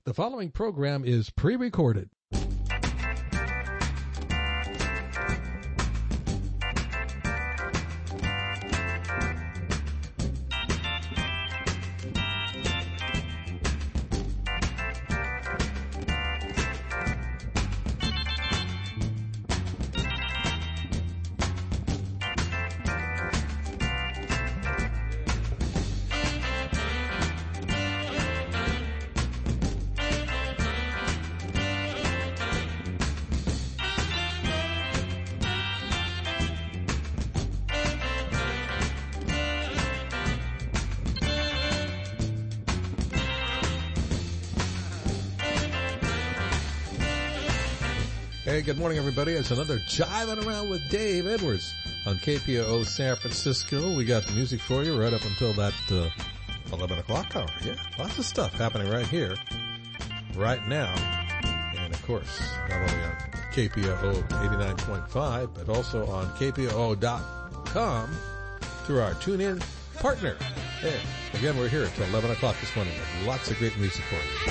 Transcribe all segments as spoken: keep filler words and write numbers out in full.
The following program is pre-recorded. Hey, good morning, everybody. It's another Jiving Around with Dave Edwards on K P O O San Francisco. We got the music for you right up until that uh, eleven o'clock hour. Yeah, lots of stuff happening right here, right now. And, of course, not only on K P O O eighty-nine point five, but also on K P O O dot com through our TuneIn partner. Hey, again, we're here until eleven o'clock this morning with lots of great music for you.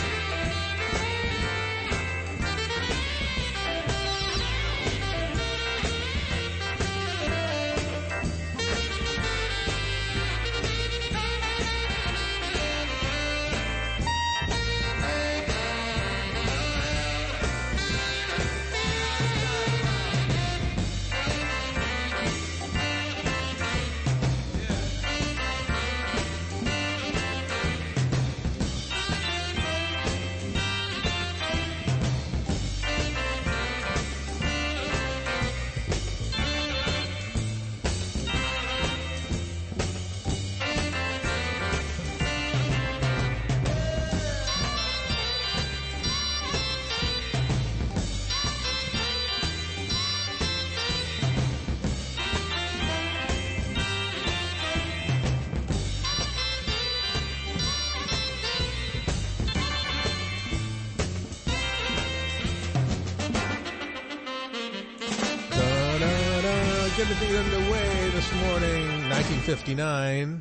Good to be underway this morning, nineteen fifty-nine.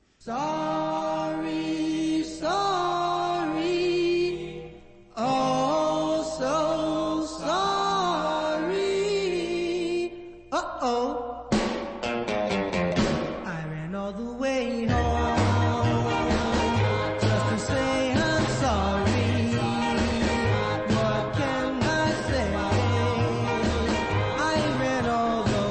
Sorry, sorry, oh, so sorry, uh-oh. I ran all the way home just to say I'm sorry. What can I say? I ran all the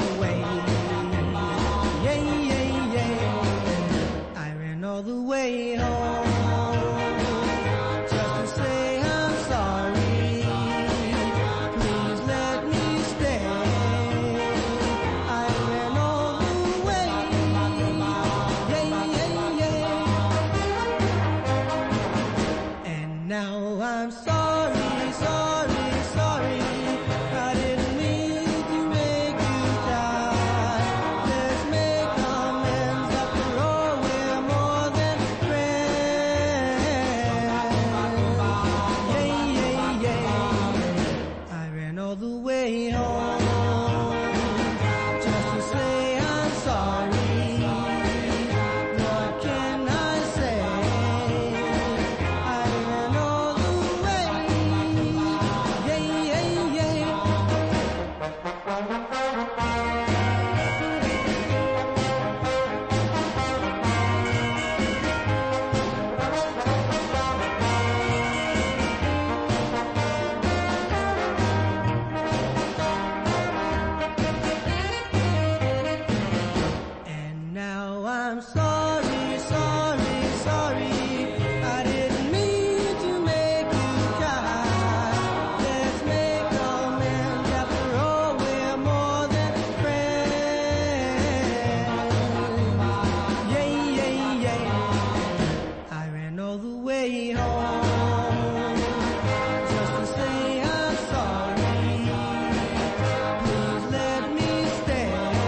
all the way home just to say I'm sorry. Please let me stay. I ran all the way, yeah, yeah, yeah. And now I'm sorry, sorry, sorry. I didn't mean to make you cry. Let's make amends after all. We're more than all the way home just to say I'm sorry. What can I say? I ran all the way, yeah, yeah, yeah. I'm sorry, sorry, sorry. I didn't mean to make you cry. Let's make amends. After all, we're more than friends. Yeah, yeah, yeah. I ran all the way home just to say I'm sorry. Please let me stay.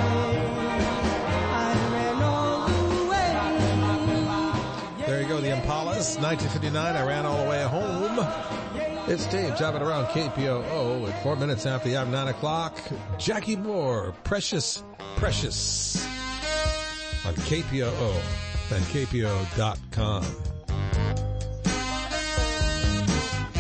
I ran all There you go, the Impalas, nineteen fifty-nine, I ran all the way home. It's Dave, driving around K P O O at four minutes after the hour, nine o'clock. Jackie Moore, Precious, Precious, on K P O O and K P O dot com.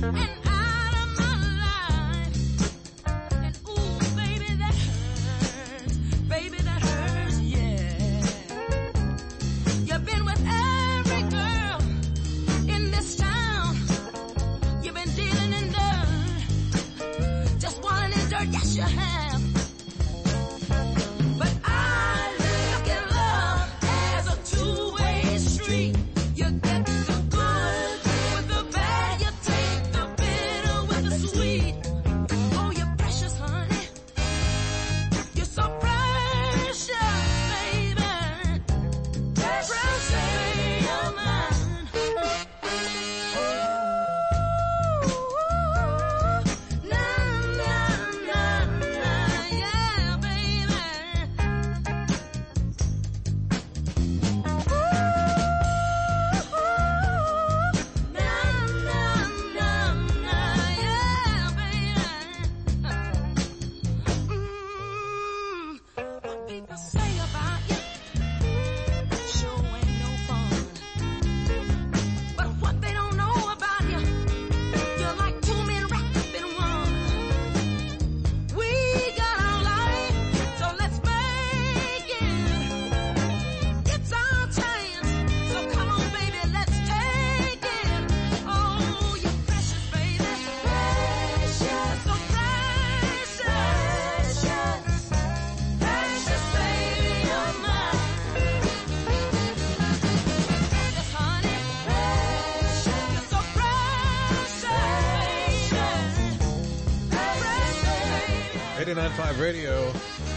eighty-nine point five Radio,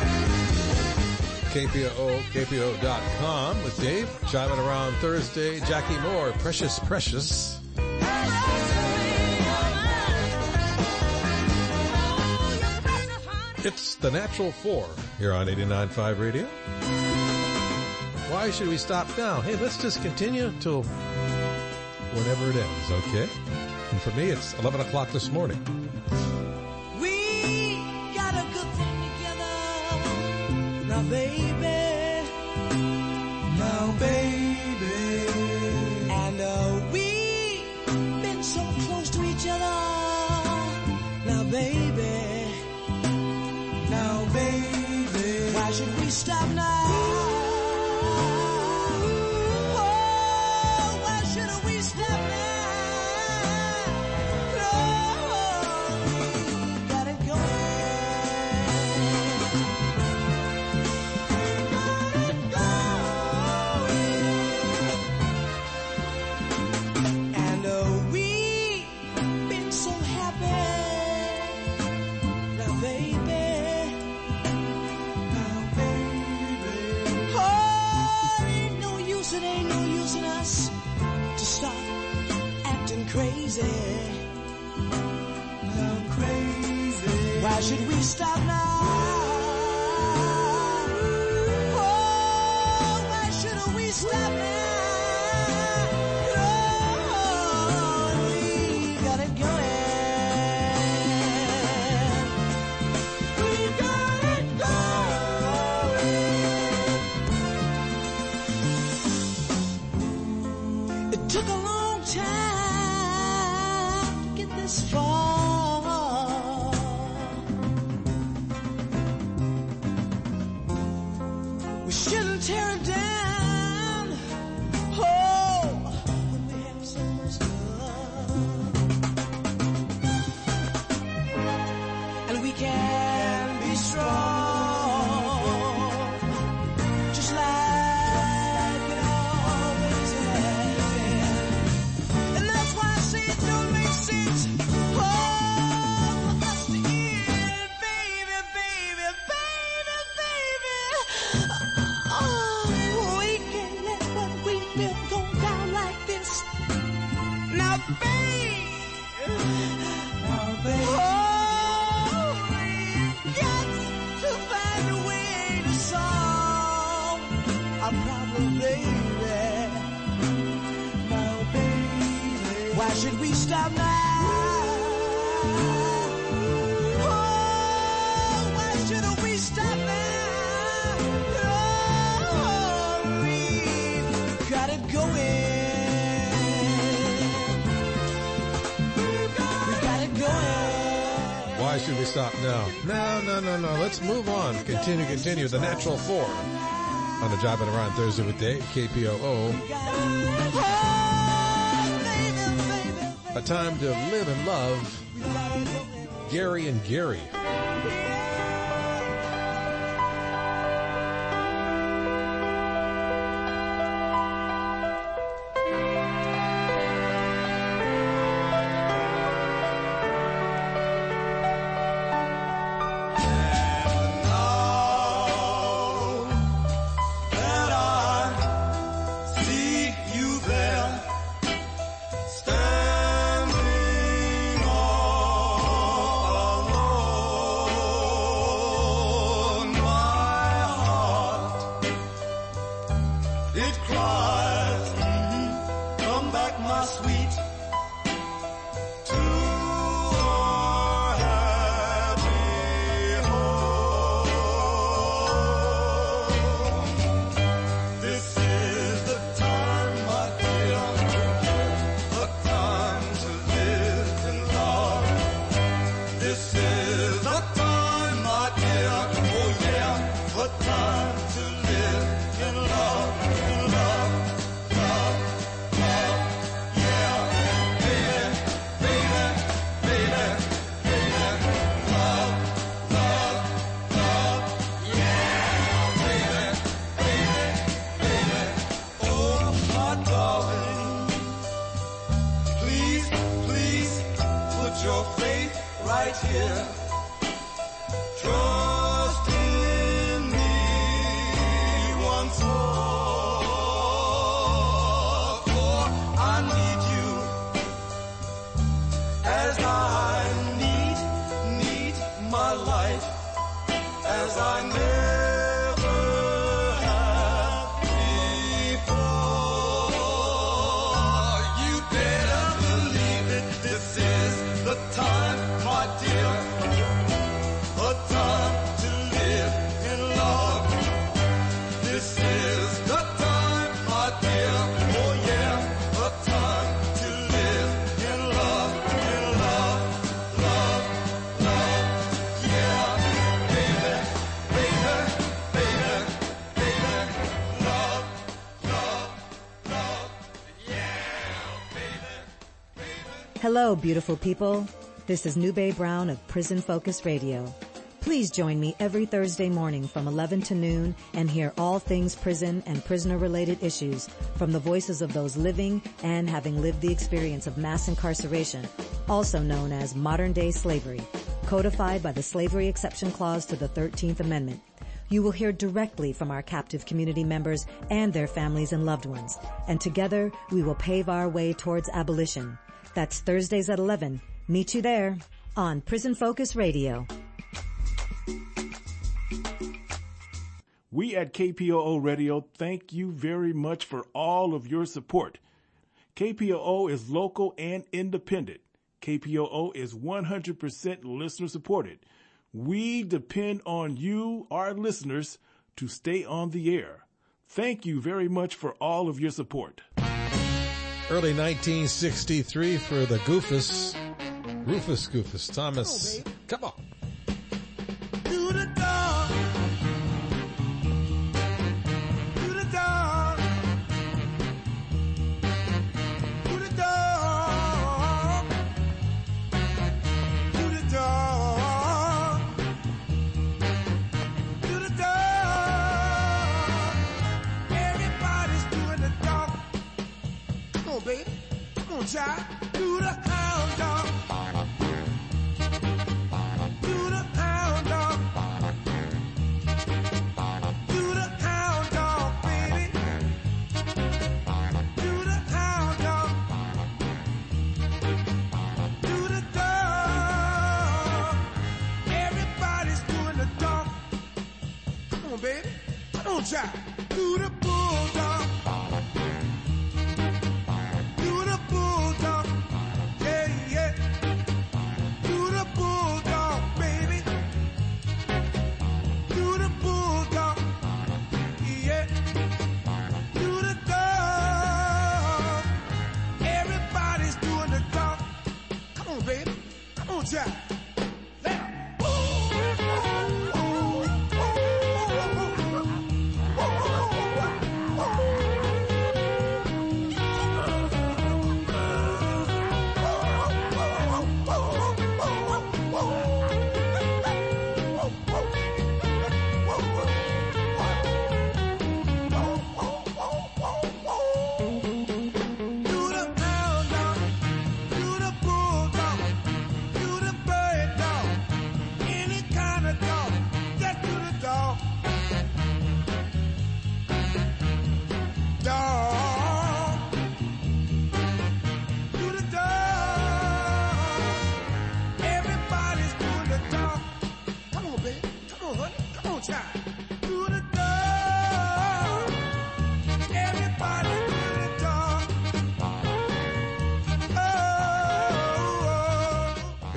K P O O, K P O O dot com with Dave. Chiming around Thursday, Jackie Moore, Precious Precious. It's the Natural Four here on eighty-nine point five Radio. Why should we stop now? Hey, let's just continue till whenever it ends, okay? And for me, it's eleven o'clock this morning. We got a good thing together now, baby. Now, baby. And uh, we've been so close to each other. Now, baby. Now, baby. Why should we stop now? Crazy, I'm crazy. Why should we stop now? Oh, why shouldn't we stop now? Oh, we got it going. We got it going. It took a long time this far. We shouldn't tear it down. Oh, when we have so much love, and we can be strong, just like it always has been. And that's why I say it don't make sense. Why should we stop now? Oh, why shouldn't we stop now? Oh, we got it going. We got Why should we stop now? No, no, no, no. Let's move on. Continue, continue. The Natural Four on the Jive and Around Thursday with Dave, K P O O. A time to live and love. Gary and Gary. Hello, beautiful people. This is Nube Brown of Prison Focus Radio. Please join me every Thursday morning from eleven to noon and hear all things prison and prisoner-related issues from the voices of those living and having lived the experience of mass incarceration, also known as modern-day slavery, codified by the Slavery Exception Clause to the thirteenth Amendment. You will hear directly from our captive community members and their families and loved ones, and together we will pave our way towards abolition. That's Thursdays at eleven. Meet you there on Prison Focus Radio. We at K P O O Radio thank you very much for all of your support. K P O O is local and independent. K P O O is one hundred percent listener supported. We depend on you, our listeners, to stay on the air. Thank you very much for all of your support. Early nineteen sixty-three for the Goofus. Rufus Goofus Thomas. Come on. To the door. To the door. To the door. To the door. To the door. Everybody's doing the dog. Come on, baby. Come on, child. To the hound dog. To the hound dog. To the hound dog, baby. To the hound dog. To the dog. Everybody's doing the dog. Come on, baby. Come on, child. To the bulldog. To the bulldog. Yeah, yeah. To the bulldog, baby. To the bulldog. Yeah. To the dog. Everybody's doing the dog. Come on, baby. Come on, child. Let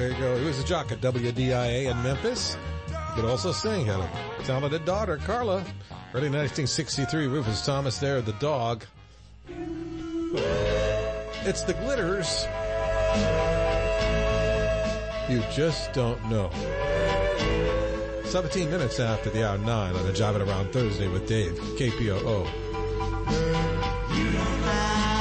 There you go. He was a jock at W D I A in Memphis. He could also sing. Had a talented daughter, Carla. Early nineteen sixty-three, Rufus Thomas there, The Dog. It's the Glitters. You just don't know. seventeen minutes after the hour nine on the Jiving Around Thursday with Dave, K P O O. You don't know,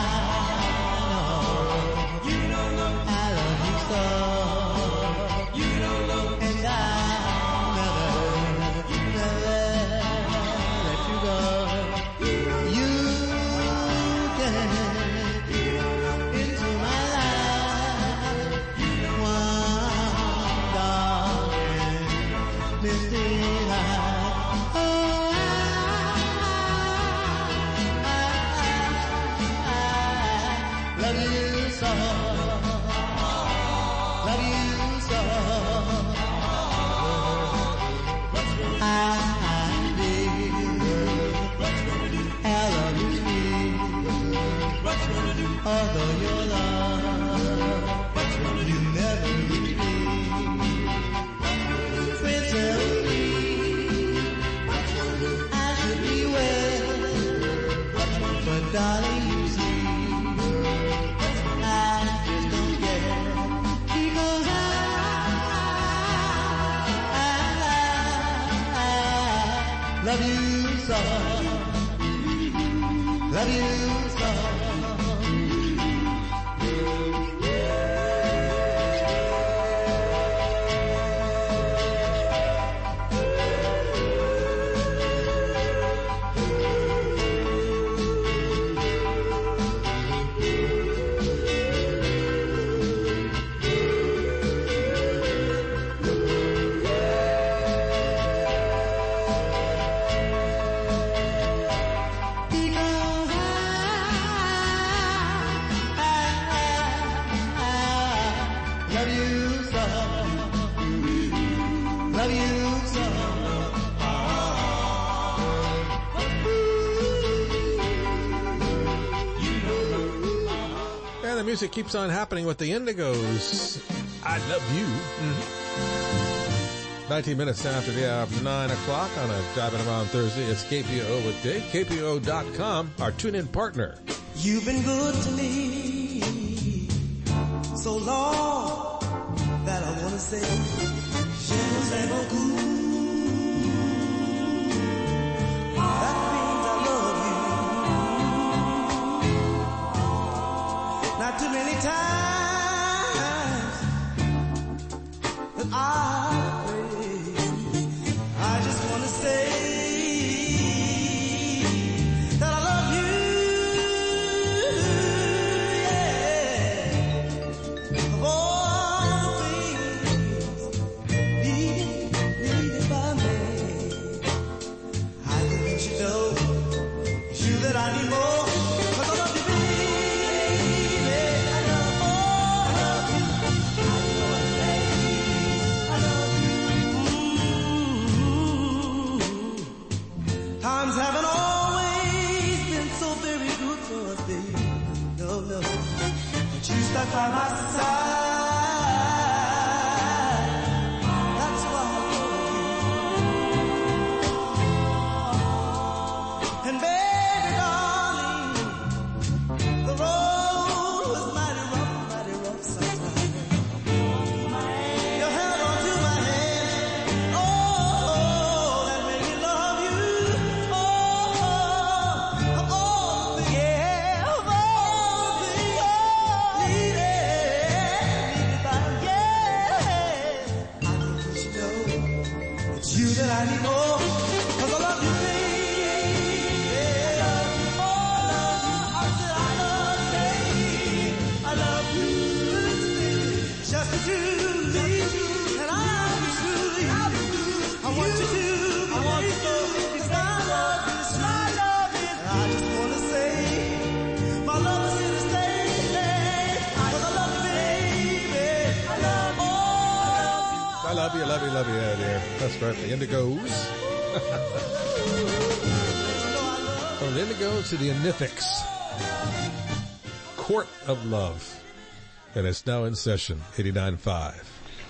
you don't know, I love you so. You don't know, and I'll never, never let you go. You came into my life, one dark and misty night. Oh, love you so, love you so. I did, I love you sweet. Although your love, you never leave me. Friends tell me I should be well, but darling, you see, I just don't care, because I, I, I love you so, love you so. Because I, I, I, I love you so, love you so. And the music keeps on happening with the Indigos. I love you. Mm-hmm. nineteen minutes after the hour of nine o'clock on a Driving Around Thursday. It's K P O O with Dave. K P O O dot com, our tune-in partner. You've been good to me so long that I want to say, je vous aime beaucoup. That means I love you. Not too many times that I pray. I just want to say that I love you. Yeah. Of all things needed, needed by me, I think you should know it's you that I need more. 'Cause I love you, baby. I love, oh, I love you. I love you. I love you. Mm-hmm. Times haven't always been so very good for us, baby. No, no. But you stuck by my side. That's why I love you. And baby, darling, the road was mighty rough, mighty rough sometimes. You held on to my hand. Oh, that made me love you. Oh, of all the yeah, of all the needed by yeah. I think you should know it's you that I need more. 'Cause I love you, baby. Oh, I said I love you, baby. I love you, just as you do, and I love you truly. I want you to, I want you to, 'cause my love is my love is. And I just wanna say, my love is here to stay. 'Cause I love you, baby. I love you. Oh, I love you, love you, love you out there. That's right, the Indigos. From the Indigos to the Anifics. Court of Love. And it's now in session, eighty-nine point five.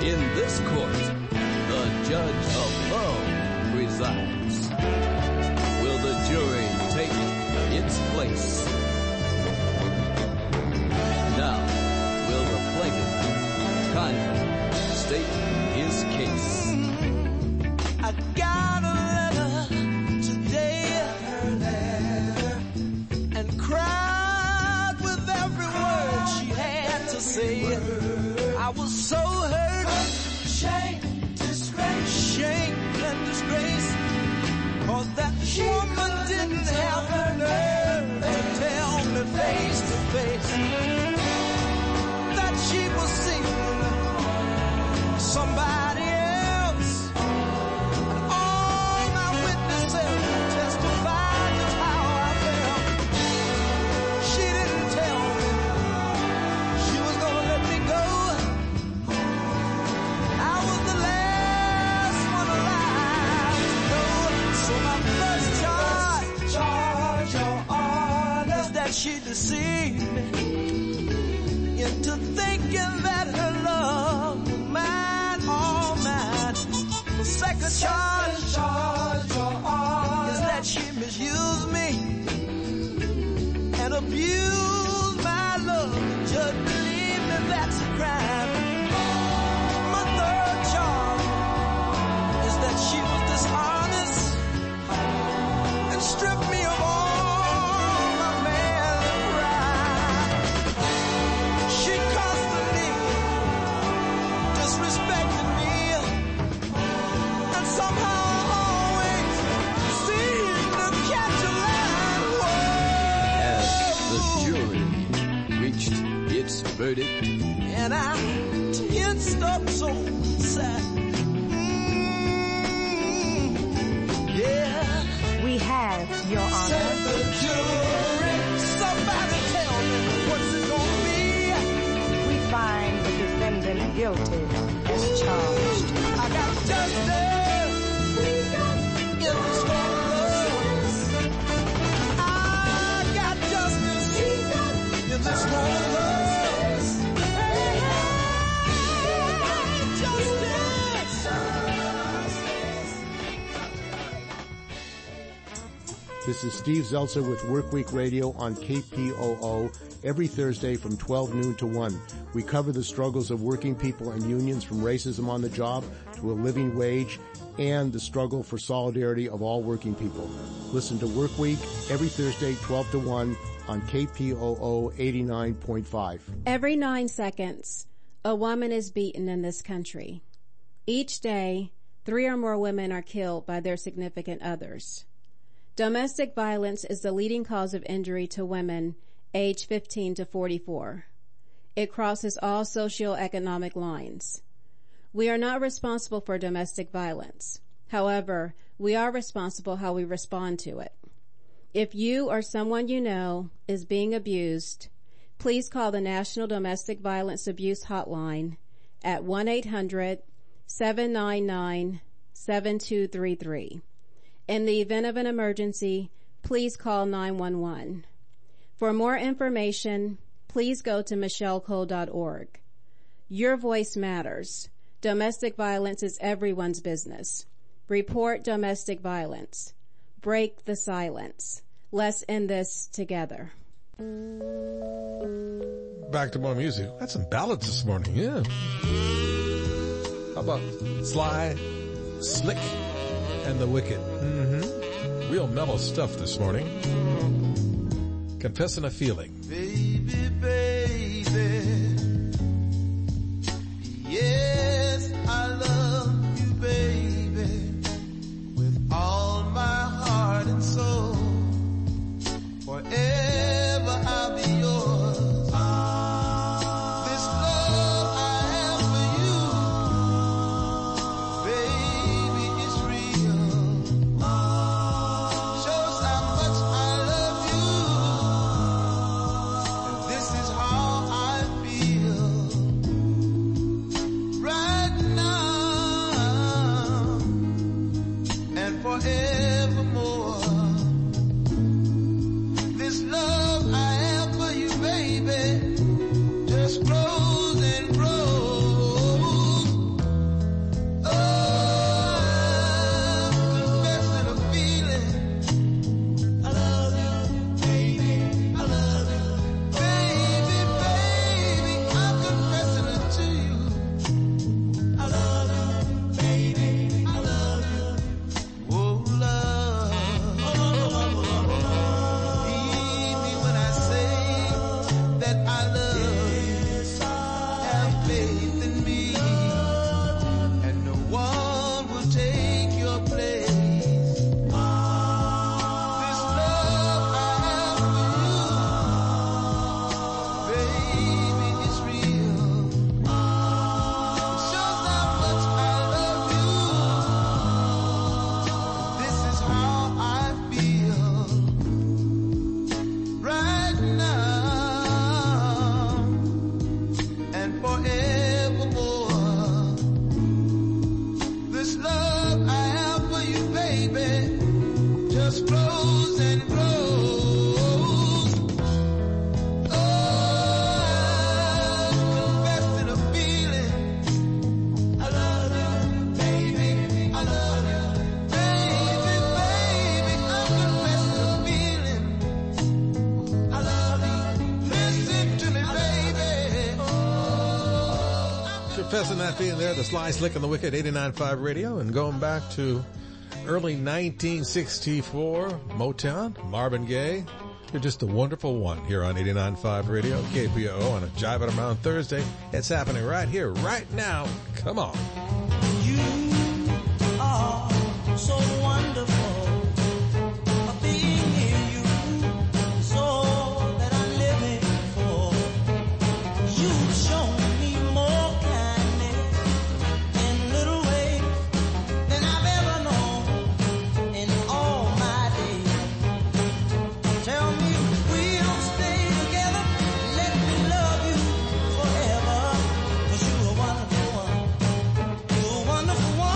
In this court, the judge of love presides. Will the jury take its place? Now, will the plaintiff kindly state his case? I got a letter today, her letter, and cried with every word she had to say. I was so hurt, shame, disgrace, shame and disgrace, cause that woman didn't have the nerve to tell me face to face that she was seeing somebody else. And all my witnesses testified just how I felt. She didn't tell me she was gonna let me go. I was the last one alive to know. So my first charge, charge your honor, is that she deceived me into thinking that her love was mine, all mine. The second charge, charge your honor, is that she misused me and abused my love. Just believe me, that's a crime. My third charge is that she was dishonest and stripped me of all my manly pride. She constantly disrespected me and somehow always seemed to catch a line. As the jury reached its verdict, And I tensed up so sad. Mm, yeah. We have, Your Honor. Said the jury, somebody tell me what's it gonna be? We find the defendant guilty as charged. I got justice in this courtroom. I got justice in this courtroom. This is Steve Zeltzer with Workweek Radio on K P O O every Thursday from twelve noon to one. We cover the struggles of working people and unions, from racism on the job to a living wage, and the struggle for solidarity of all working people. Listen to Workweek every Thursday twelve to one on K P O O eighty-nine point five. Every nine seconds, a woman is beaten in this country. Each day, three or more women are killed by their significant others. Domestic violence is the leading cause of injury to women aged fifteen to forty-four. It crosses all socioeconomic lines. We are not responsible for domestic violence. However, we are responsible how we respond to it. If you or someone you know is being abused, please call the National Domestic Violence Abuse Hotline at one eight hundred seven nine nine seven two three three. In the event of an emergency, please call nine one one. For more information, please go to michelle cole dot org. Your voice matters. Domestic violence is everyone's business. Report domestic violence. Break the silence. Let's end this together. Back to more music. Got some ballads this morning, yeah. How about Sly, Slick, and the Wicked? Mm-hmm. Real mellow stuff this morning. Confessing a Feeling. Baby, baby, yes, I love you, baby, with all my heart and soul. Forever I'll be yours. This love I have for you, baby, is real. Shows how much I love you. confessing that being there, the Sly Slick and the Wicked, eighty-nine point five Radio, and going back to early nineteen sixty-four, Motown, Marvin Gaye. You're just a wonderful one here on eighty-nine point five Radio, K P O O, on a Jive It Around Thursday. It's happening right here, right now. Come on. You are so wonderful. Being near you is all that I'm living for. You've shown me more kindness in little ways than I've ever known in all my days. Tell me we'll stay together, let me love you forever, 'cause you're a wonderful one, you're a wonderful one.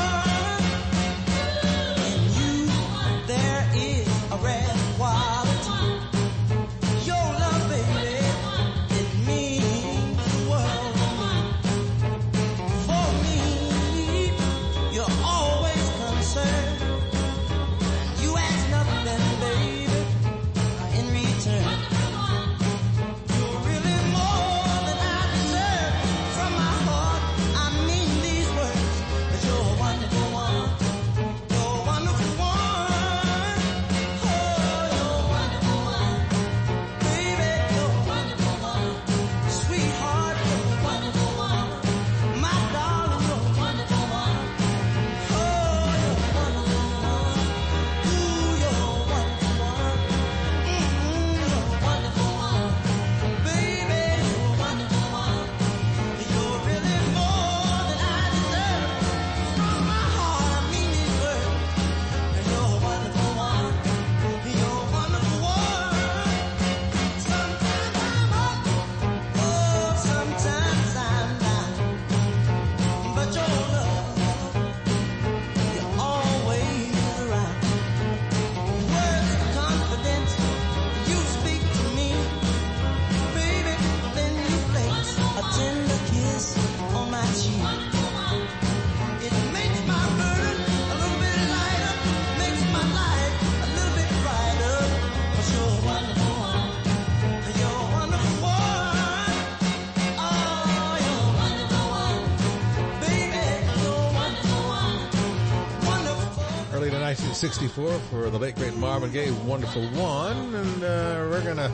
In you there is a rare quality. Your love, baby, it means the world to me. For me, you're always concerned. You ask nothing, baby, in return. You're really more than I deserve. From my heart, I mean these words, 'cause you're a wonderful one. You're a wonderful one. Oh, you're a wonderful one. Baby, you're a wonderful one. Sweetheart, you're a wonderful one. My darling, you're a wonderful one. Oh, you're a wonderful one. Ooh, you're a wonderful one. Mm-hmm, you're a wonderful one. Baby, you're a wonderful one. You're really more than I deserve. From my heart, I mean these words. You're a wonderful one. You're a wonderful one. Sometimes I'm up, oh, sometimes I'm down. But your love, you're always around. Words of confidence, you speak to me, baby. Then you place a tender kiss on my cheek. It makes my burden a little bit lighter, makes my life a little bit brighter. 'Cause you're a wonderful one, you're a wonderful one. Oh, you're a wonderful one, baby, you're a wonderful one, wonderful. Early to nineteen sixty-four for the late great Marvin Gaye, Wonderful One, and uh, we're gonna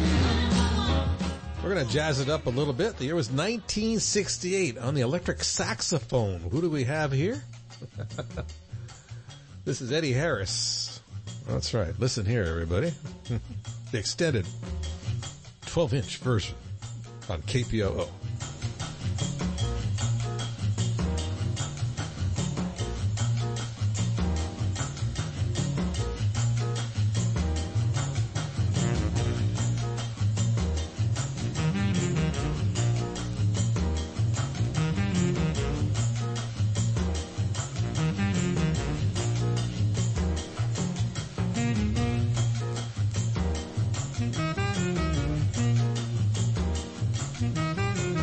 we're gonna jazz it up a little bit. The year was nineteen sixty-eight. On the electric saxophone, who do we have here? This is Eddie Harris. That's right. Listen here, everybody. The extended twelve-inch version on K P O O. Thank you.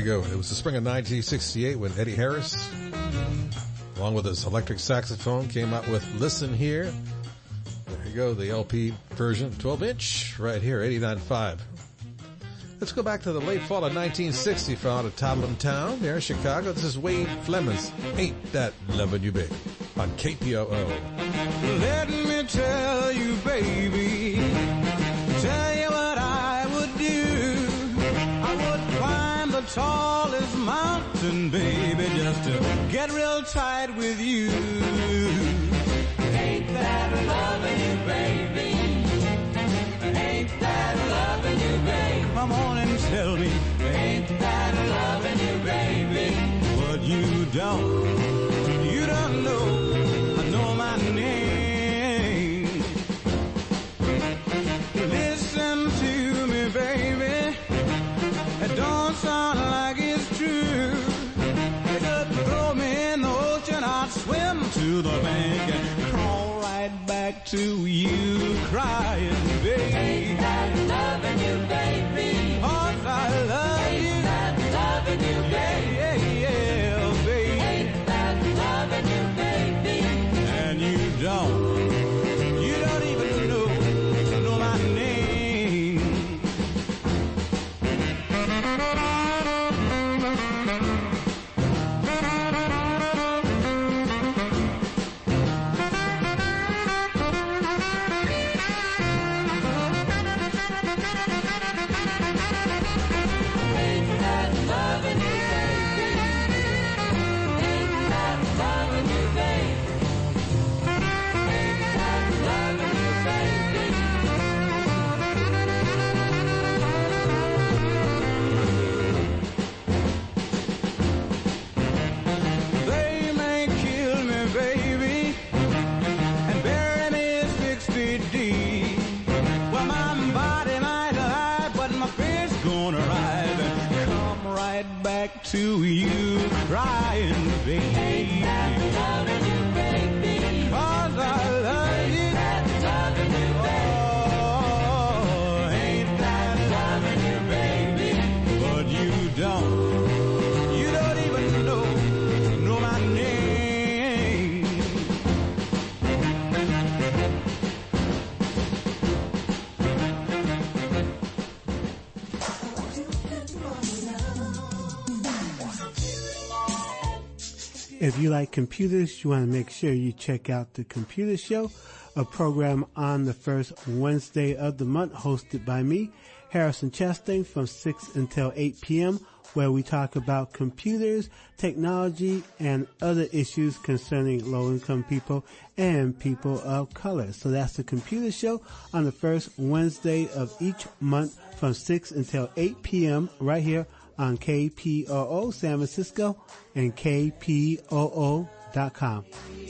go. It was the spring of nineteen sixty-eight when Eddie Harris, along with his electric saxophone, came out with Listen Here. There you go, the L P version, twelve inch, right here, eighty-nine point five. Let's go back to the late fall of nineteen sixty from out of Topham Town, there in Chicago. This is Wade Fleming's Ain't That Lovin' You Baby on K P O O. Let me tell you, baby, tell you what I would do. I would climb the tallest mountain, baby, just to get real tight with you. Ain't that loving you, baby? Ain't that loving you, baby? Come on and tell me, ain't that loving you, baby? But you don't, you don't know, I know my name. Listen to me, baby, it don't sound like it's true. You could throw me in the ocean, I'd swim to the bank and crawl right back to you crying, baby. Ain't that loving you, baby? 'Cause I love you. Ain't that loving you, baby? Yeah, yeah, yeah, baby. Ain't that loving you, baby? And you don't, you don't even know, know my name. To you crying, baby. Ain't that loving you, baby? 'Cause I love you. Ain't that loving you, baby? Oh, ain't that loving you, baby? But you don't, you don't even know, know my name. If you like computers, you want to make sure you check out The Computer Show, a program on the first Wednesday of the month hosted by me, Harrison Chastain, from six until eight p.m., where we talk about computers, technology, and other issues concerning low-income people and people of color. So that's The Computer Show on the first Wednesday of each month from six until eight p.m. right here on K P O O San Francisco and K P O O dot com.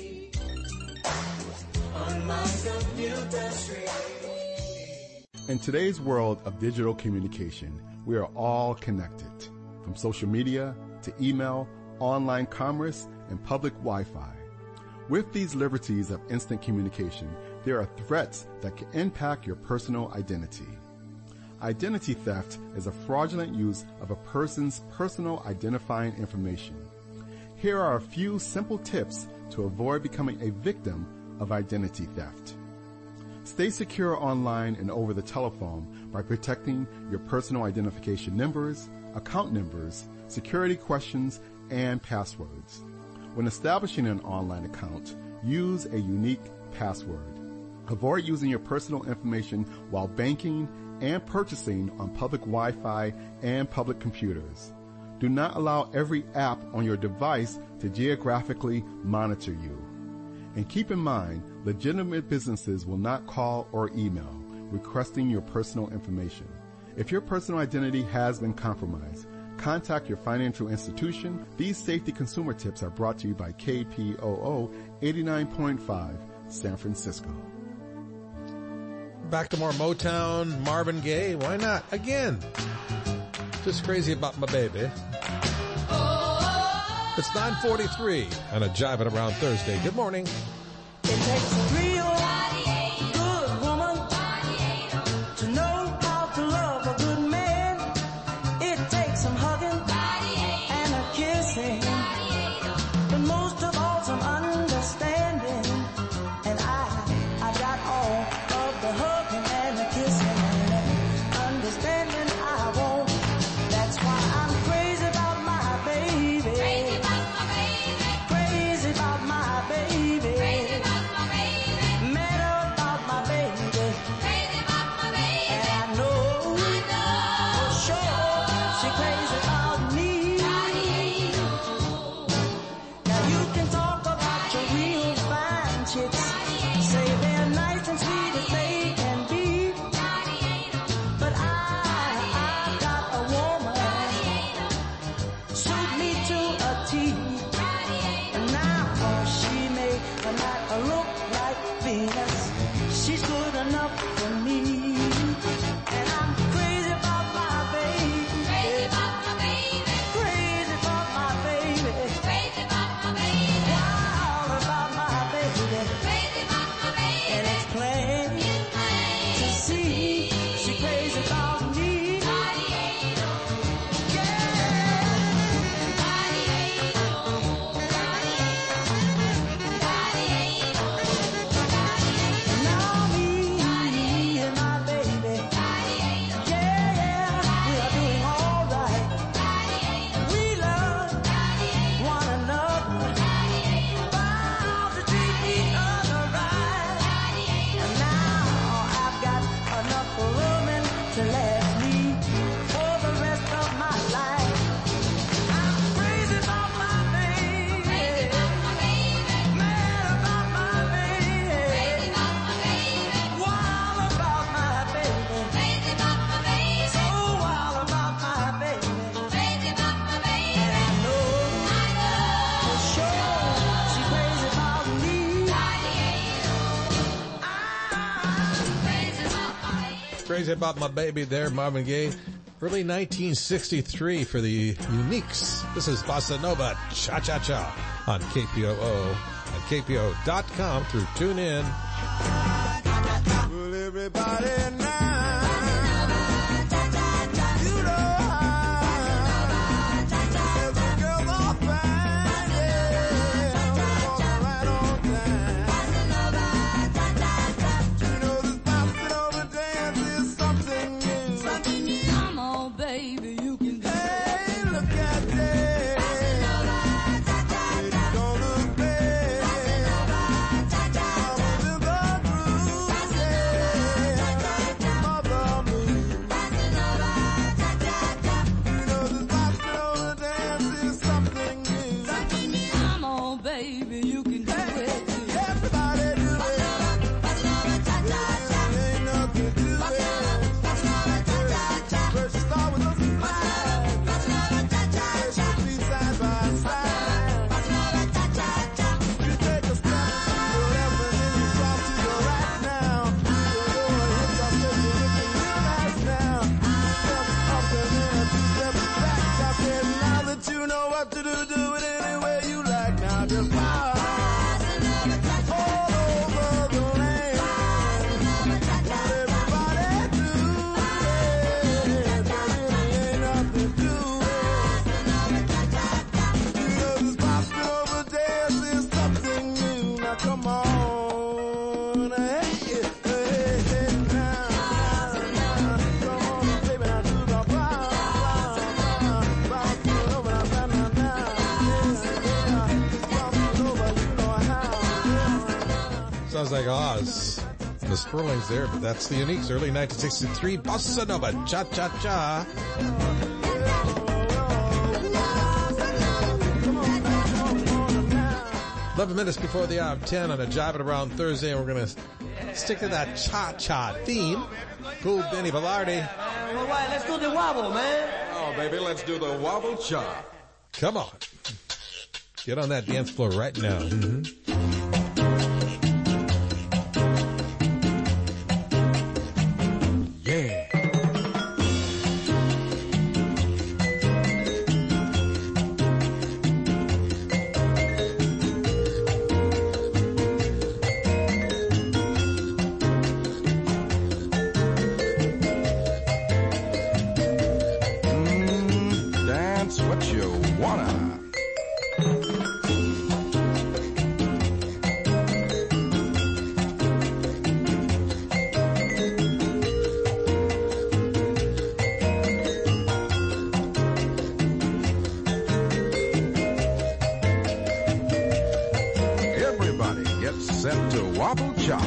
In today's world of digital communication, we are all connected. From social media to email, online commerce, and public Wi-Fi. With these liberties of instant communication, there are threats that can impact your personal identity. Identity theft is a fraudulent use of a person's personal identifying information. Here are a few simple tips to avoid becoming a victim of identity theft. Stay secure online and over the telephone by protecting your personal identification numbers, account numbers, security questions, and passwords. When establishing an online account, use a unique password. Avoid using your personal information while banking and purchasing on public Wi-Fi and public computers. Do not allow every app on your device to geographically monitor you. And keep in mind, legitimate businesses will not call or email requesting your personal information. If your personal identity has been compromised, contact your financial institution. These safety consumer tips are brought to you by K P O O eighty-nine point five San Francisco. Back to more Motown, Marvin Gaye. Why not? Again. Just crazy about my baby. It's nine forty-three on a Jivin' Around Thursday. Good morning. It takes a real good woman to know how to love a good man. It takes some hugging Crazy About My Baby there, Marvin Gaye. Early nineteen sixty-three for the Uniques. This is Bossa Nova Cha-Cha-Cha on K P O O and K P O dot com through TuneIn. Well, everybody now. Sounds like Oz. The Sperlings there, but that's the Uniques. Early nineteen sixty-three, Bossa Nova, Cha-Cha-Cha. eleven minutes before the hour of ten on a Jiving Around Thursday, and we're going to stick to that cha-cha theme. Cool Benny Velarde. Well, right, let's do the wobble, man. Oh, baby, let's do the wobble cha. Come on. Get on that dance floor right now. Mm-hmm. Yeah. Mm, dance what you wanna. Set to wobble cha.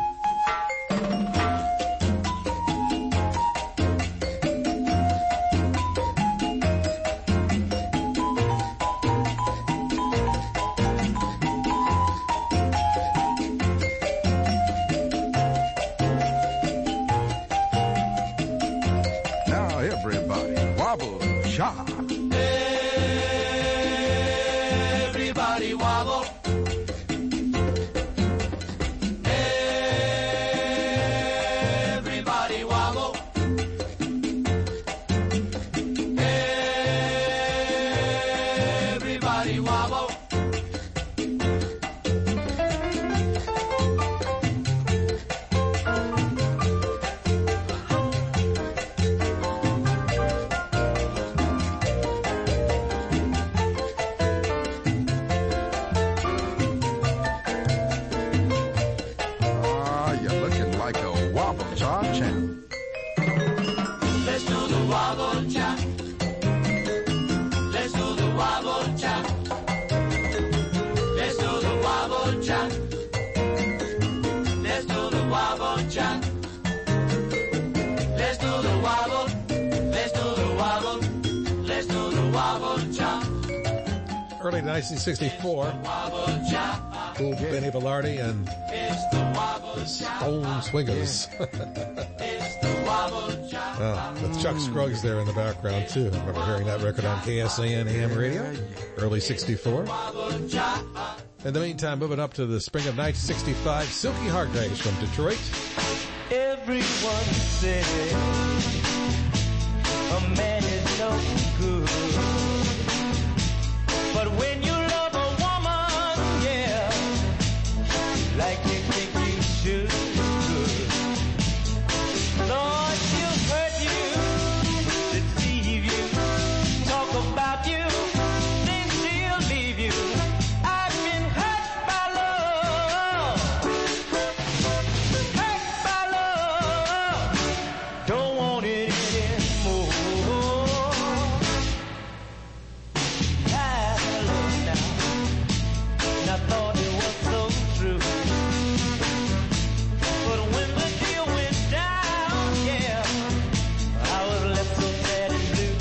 Now everybody wobble cha. Everybody wobble. Early nineteen sixty-four, cool Benny Velarde and the Stone Swingers. Oh, with Chuck Scruggs there in the background too. I remember hearing that record on K S A N A M radio, early sixty-four. In the meantime, moving up to the spring of nineteen sixty-five, Silky Heart Days from Detroit. Every everyone says a man is no good. But when you love a woman, yeah, like you think you should, Lord, she'll hurt you, deceive you, talk about you, then she'll leave you. I've been hurt by love, hurt by love, don't want it anymore. I love now, and I thought it was so true. But when the deal went down, yeah, I was left so sad and blue.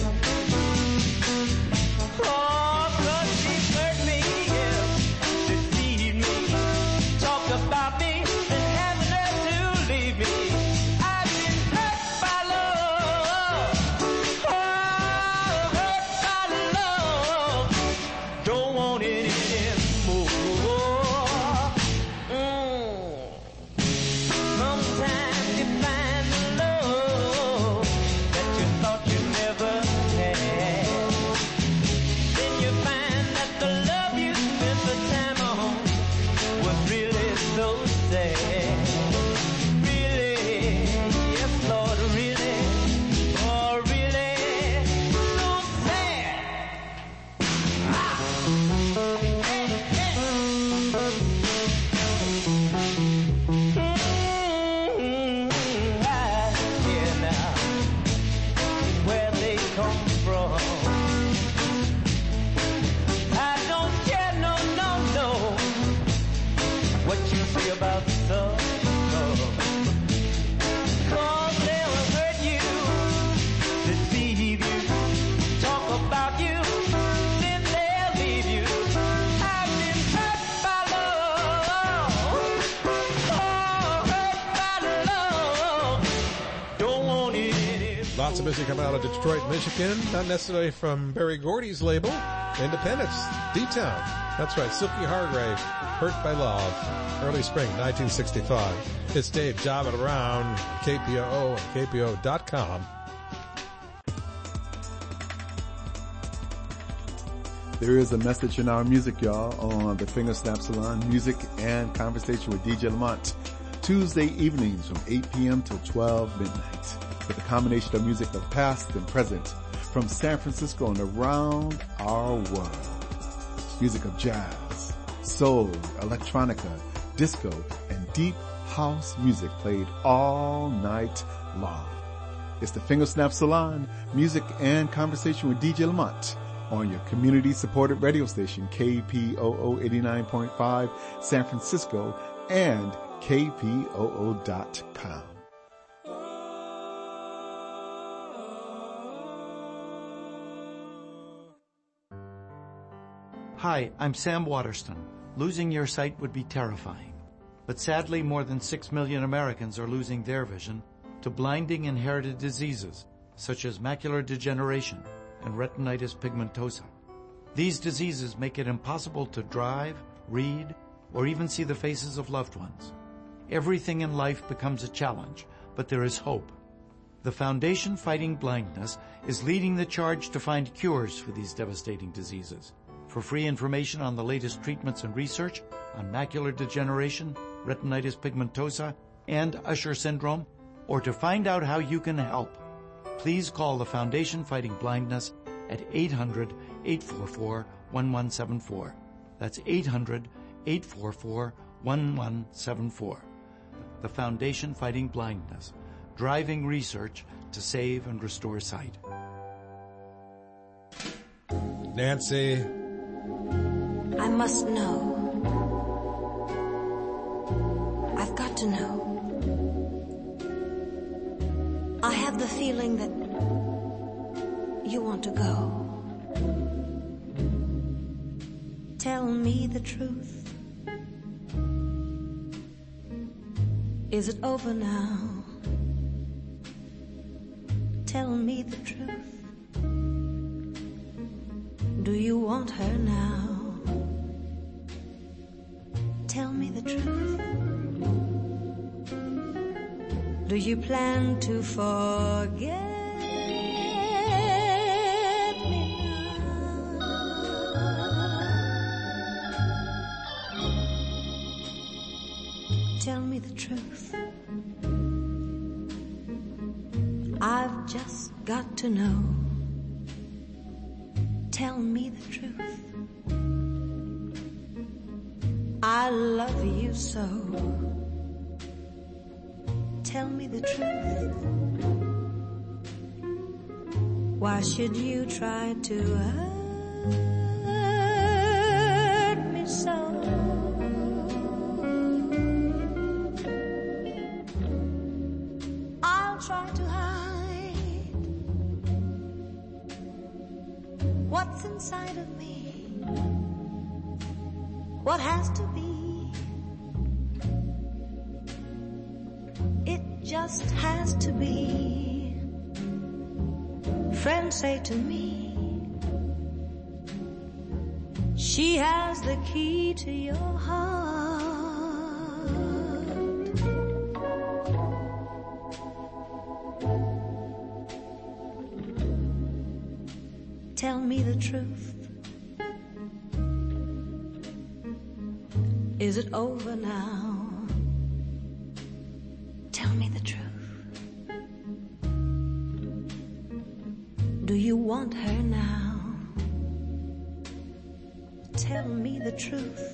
Oh, 'cause she hurt me, yeah, deceived me, talked about me, and had the nerve to leave me. I've been hurt by love, oh, hurt by love, don't want it anymore. Mm. Sometimes you find the love that you thought you never had. Then you find that the love you spent the time on was really so sad. Really, yes, Lord, really, oh, really, so sad. Mm, I care now where they come from. I don't care, no, no, no, what you say about love. 'Cause they'll hurt you, deceive you, talk about you, then they'll leave you. I've been hurt by love, oh, hurt by love, don't want it anymore. Lots of music coming out of Detroit, Michigan. Not necessarily from Berry Gordy's label. Independence, D-Town. That's right, Silky Hargrave, Hurt by Love. Early spring, nineteen sixty-five. It's Dave jobbing around, K P O O and K P O dot com. There is a message in our music, y'all, on the Finger Snap Salon, music and conversation with D J Lamont. Tuesday evenings from eight p.m. till twelve midnight. With a combination of music of past and present from San Francisco and around our world. Music of jazz, soul, electronica, disco, and deep house music played all night long. It's the Finger Snap Salon, music and conversation with D J Lamont on your community-supported radio station K P O O eighty-nine point five San Francisco and K P O O dot com. Hi, I'm Sam Waterston. Losing your sight would be terrifying. But sadly, more than six million Americans are losing their vision to blinding inherited diseases such as macular degeneration and retinitis pigmentosa. These diseases make it impossible to drive, read, or even see the faces of loved ones. Everything in life becomes a challenge, but there is hope. The Foundation Fighting Blindness is leading the charge to find cures for these devastating diseases. For free information on the latest treatments and research on macular degeneration, retinitis pigmentosa, and Usher syndrome, or to find out how you can help, please call the Foundation Fighting Blindness at eight hundred, eight four four, one one seven four. That's eight hundred, eight four four, one one seven four. The Foundation Fighting Blindness, driving research to save and restore sight. Nancy. I must know. I've got to know. I have the feeling that you want to go. Tell me the truth. Is it over now? Tell me the truth. Do you want her now? Tell me the truth. Do you plan to forget me now? Tell me the truth. I've just got to know. Tell me the truth. I love you so. Tell me the truth. Why should you try to hurt me so? I'll try to hide what's inside of me, what has to be. Just has to be. Friends say to me, she has the key to your heart. Tell me the truth. Is it over now? Tell me the truth. Do you want her now? Tell me the truth.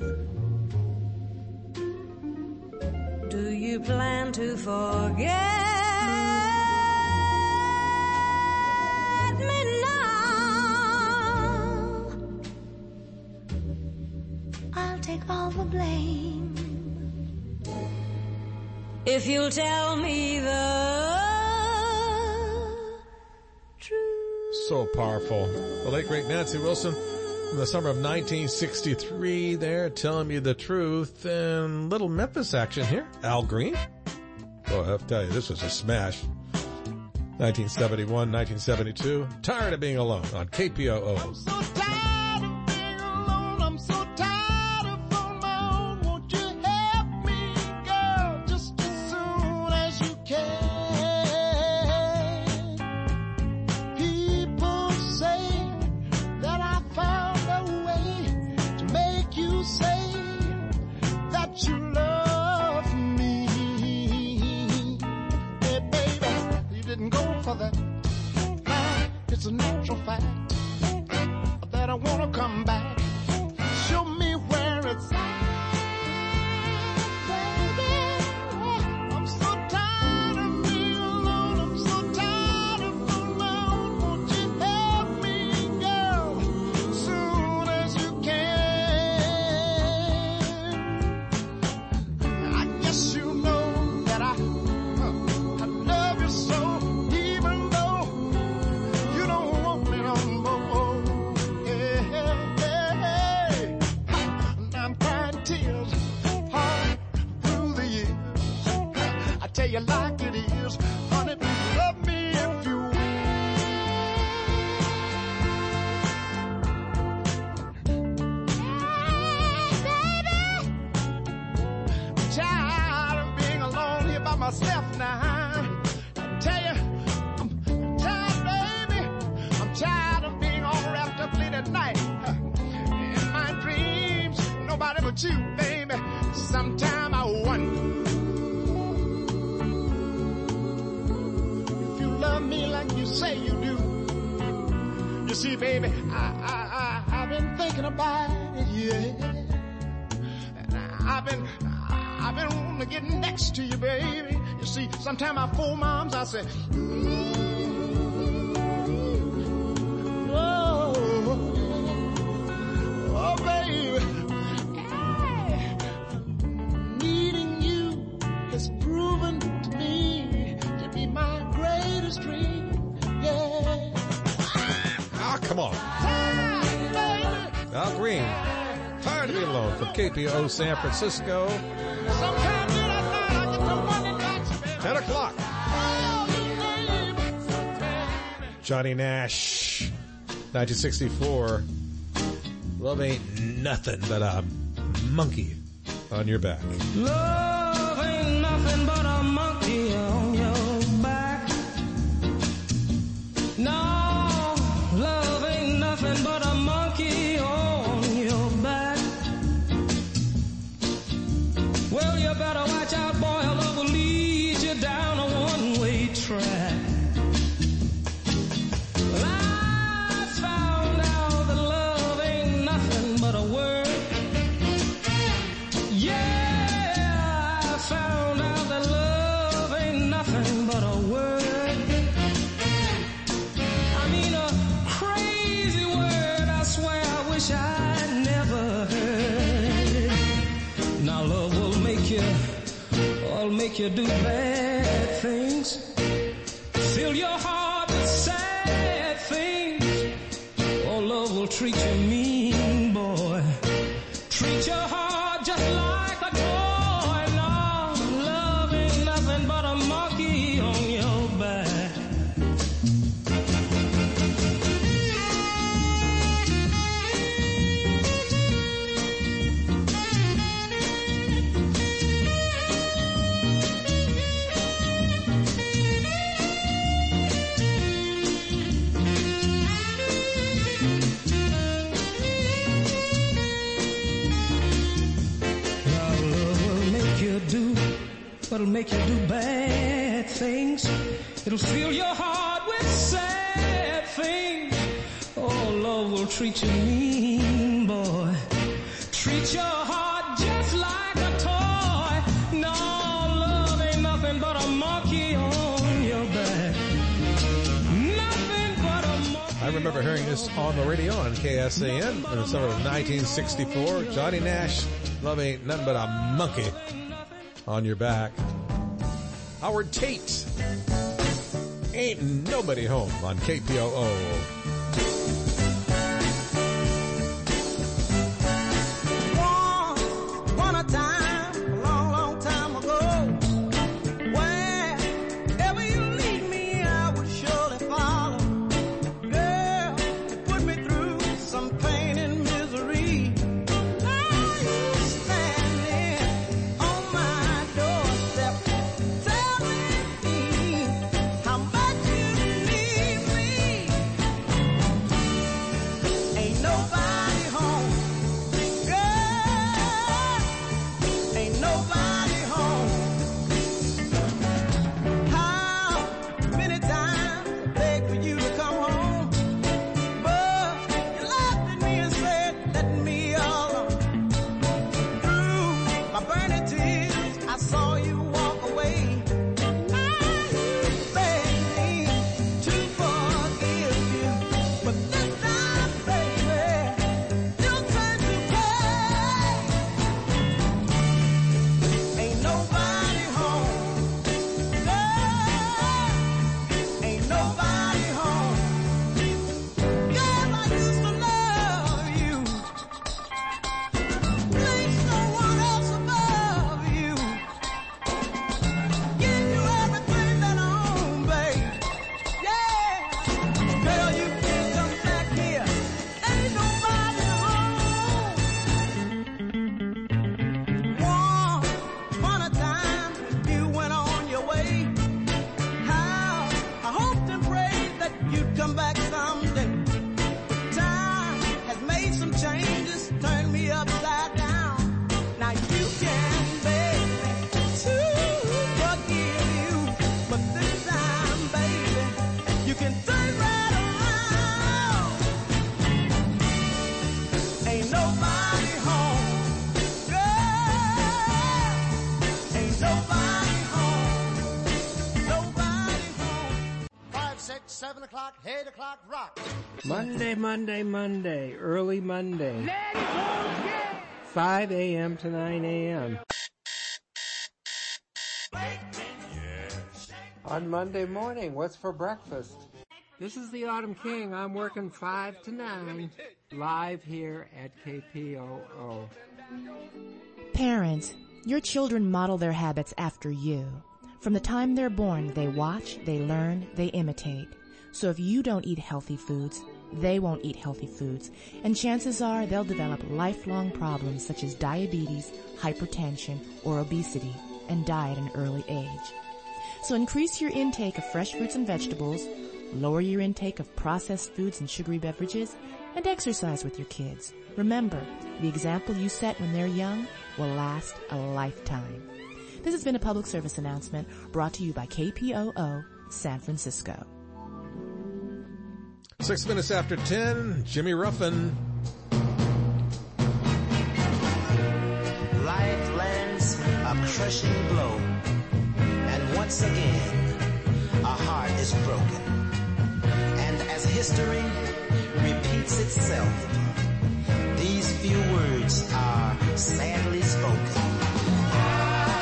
Do you plan to forget me now? I'll take all the blame if you'll tell me the truth. So powerful. The late great Nancy Wilson in the summer of nineteen sixty-three there, telling me the truth. And little Memphis action here. Al Green. Oh, I have to tell you, this was a smash. nineteen seventy-one, nineteen seventy-two. Tired of Being Alone on K P O O. I'm so tired of being alone. I'm so tired of being alone. Won't you help me, girl, just as soon as you can? People say that I found a way to make you say that you love me. Hey, baby, you didn't go for that. Now it's a natural fact that I wanna come back. Show me where it's at, baby. I'm so tired of being alone. I'm so tired of being alone. Won't you help me, girl, soon as you can? I guess you know that I, I love you so, even though you don't want me no more. Yeah, yeah, yeah. I'm crying tears all through the years. I tell you like it is, honey, love me if you will. I'm tired of being alone here by myself now. I tell you, I'm tired, baby. I'm tired of being all wrapped up late at night. In my dreams, nobody but you, baby. Sometime I wonder if you love me like you say you do. You see, baby, I, I, I, I've been thinking about it, yeah. And I, I've been, I've been wanting to get next to you, baby. You see, sometime I fool moms, I say, oh, oh, baby. Hey, needing you has proven to me to be my greatest dream, yeah. Ah, come on. Al Green. Tired of Being Alone from K P O O San Francisco. ten o'clock. Johnny Nash. nineteen sixty-four. Love ain't nothing but a monkey on your back. Love ain't nothing but a monkey on your you, all make you do bad things. Fill your heart with sad things. Oh, love will treat you mean, boy. Treat your heart just like a toy. No, love ain't nothing but a monkey on your back. It'll make you do bad things. It'll fill your heart with sad things. Oh, love will treat you mean, boy. Treat your heart just like a toy. No, love ain't nothing but a monkey on your back. Nothing but a monkey. I remember hearing this on the radio on K S A N in the summer of nineteen sixty-four. Johnny Nash, love ain't nothing but a monkey on your back. Howard Tate, Ain't Nobody Home on K P O O. seven o'clock, eight o'clock, rock. Monday, Monday, Monday, early Monday. five a.m. to nine a.m. On Monday morning, what's for breakfast? This is the Autumn King. I'm working five to nine, live here at K P O O. Parents, your children model their habits after you. From the time they're born, they watch, they learn, they imitate. So if you don't eat healthy foods, they won't eat healthy foods. And chances are they'll develop lifelong problems such as diabetes, hypertension, or obesity, and die at an early age. So increase your intake of fresh fruits and vegetables, lower your intake of processed foods and sugary beverages, and exercise with your kids. Remember, the example you set when they're young will last a lifetime. This has been a public service announcement brought to you by K P O O San Francisco. Six minutes after ten, Jimmy Ruffin. Life lands a crushing blow, and once again, a heart is broken. And as history repeats itself, these few words are sadly spoken.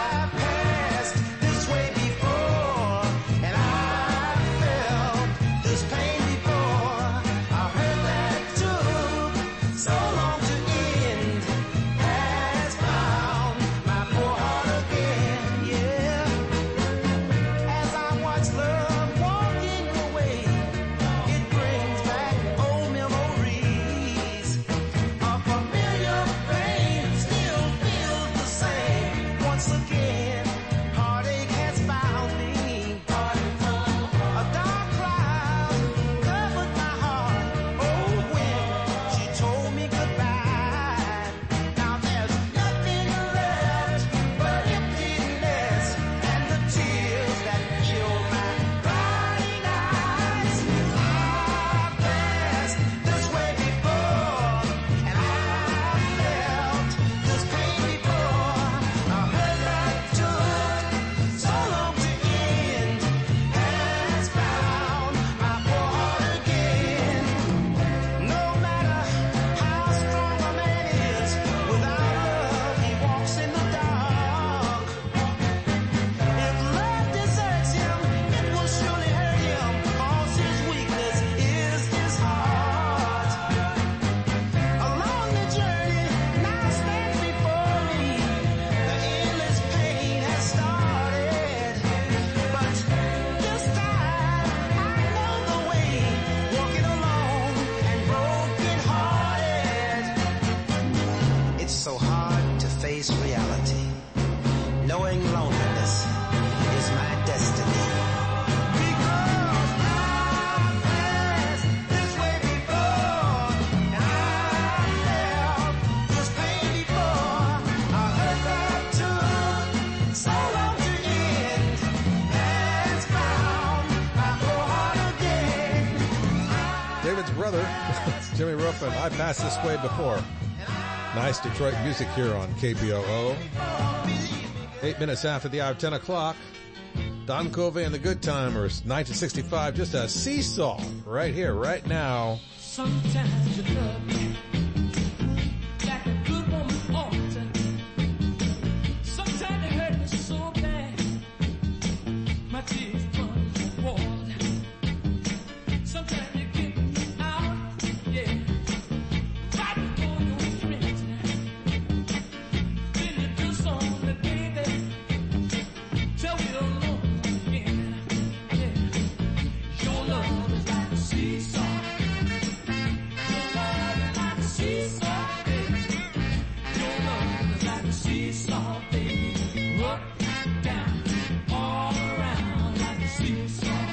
reality. Knowing loneliness is my destiny. Because I passed this way before, and I felt this pain before. I heard that tune so long to end, and found my whole heart again. David's brother, Jimmy Ruffin, I passed this way before. Nice Detroit music here on K P O O. Eight minutes after the hour of ten o'clock. Don Covey and the Good Timers, nineteen sixty-five, just a seesaw right here, right now. Sometimes you love me like a good woman ought to. Sometimes you hurt me so bad, my tears run water. Sometimes you get me out, yeah, right before your friends. Then you do something, baby, tell me you're alone again. Yeah, your love is like a seesaw. Your love is like a seesaw, baby. Your love is like a seesaw, baby. Up, down, all around like a seesaw.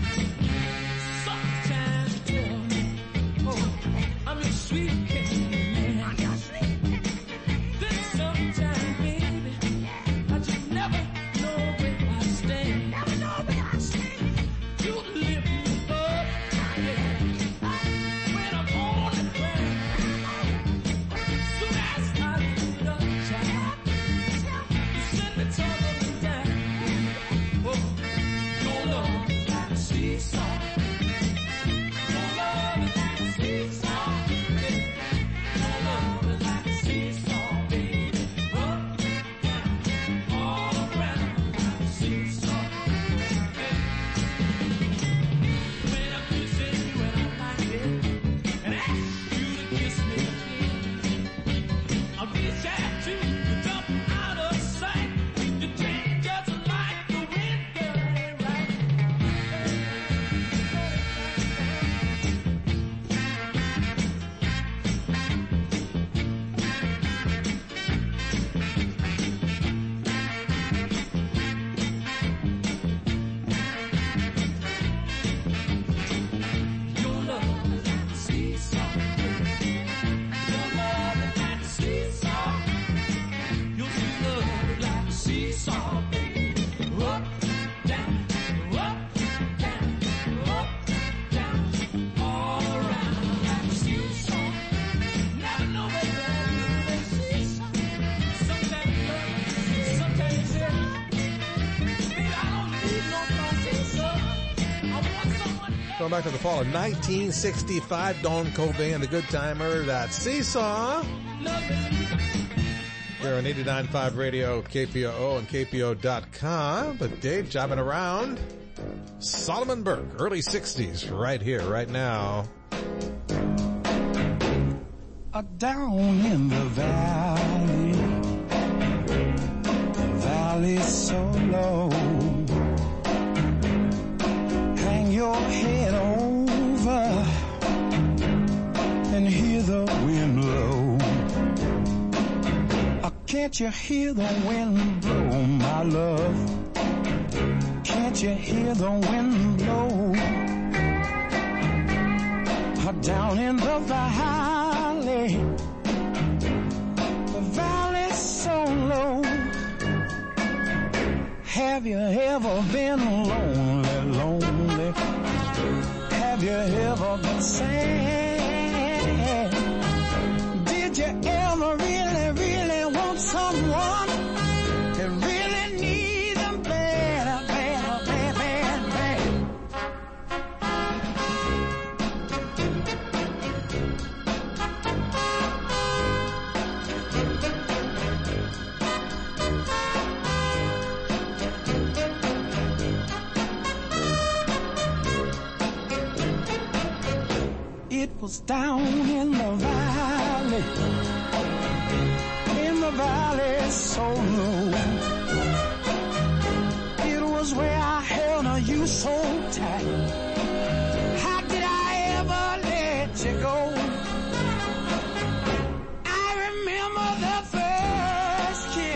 Sometimes you tell me, oh, I'm your sweet candy man. Then sometimes, baby, I just never know where I stand. Never know where I stand. You lift me up, yeah, when I'm on the ground. Soon as I get up, child, you send me tumbling down. Oh, your love is like a seesaw. Your love is like a seesaw, baby. Your love is like a seesaw, baby. Up, down, all around like a seesaw, baby. When I'm kissing you and I like it, and ask you to kiss me again, I'll reach out to you, jump out of sight. You change just like the wind, girl, ain't right. Your love is like a seesaw. Your love is like a seesaw. Your sweet love is like a seesaw, baby. Up, down, up, down, up, down, all around like a seesaw. Never know where you're at, seesaw. Sometimes you love me, sometimes you say, baby, I don't need no more seesaw. I want someone. Going back to the fall of nineteen sixty-five, Don Covey and the Good Timer, that seesaw. Here on eighty-nine point five Radio, K P O O and K P O dot com. But Dave jobbing around. Solomon Burke, early sixties, right here, right now. Uh, down in the valley, the valley so low. Hang your head over and hear the wind blow. Uh, can't you hear the wind blow, my love? Can't you hear the wind blow? Uh, down in the valley, the valley's so low. Have you ever been lonely, lonely? Have you ever been sad? Did you ever really, really want someone that really need them bad, bad, bad, bad, bad? It was down in the valley, in the valley so low. It was where I held you so tight. How did I ever let you go? I remember the first kiss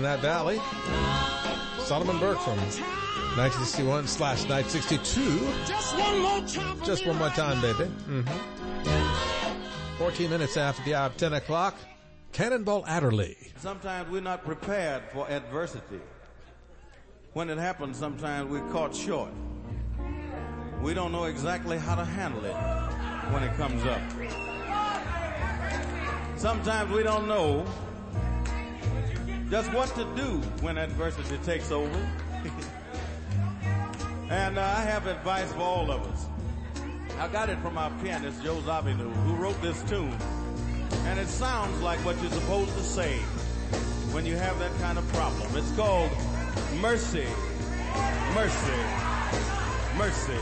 that valley. Solomon Burke from nineteen sixty-one slash nineteen sixty-two. Just one more time. Just one more time, baby. Mm-hmm. fourteen minutes after the hour of ten o'clock. Cannonball Adderley. Sometimes we're not prepared for adversity. When it happens, sometimes we're caught short. We don't know exactly how to handle it when it comes up. Sometimes we don't know just what to do when adversity takes over. And uh, I have advice for all of us. I got it from our pianist, Joe Zawinul, who wrote this tune. And it sounds like what you're supposed to say when you have that kind of problem. It's called mercy, mercy, mercy.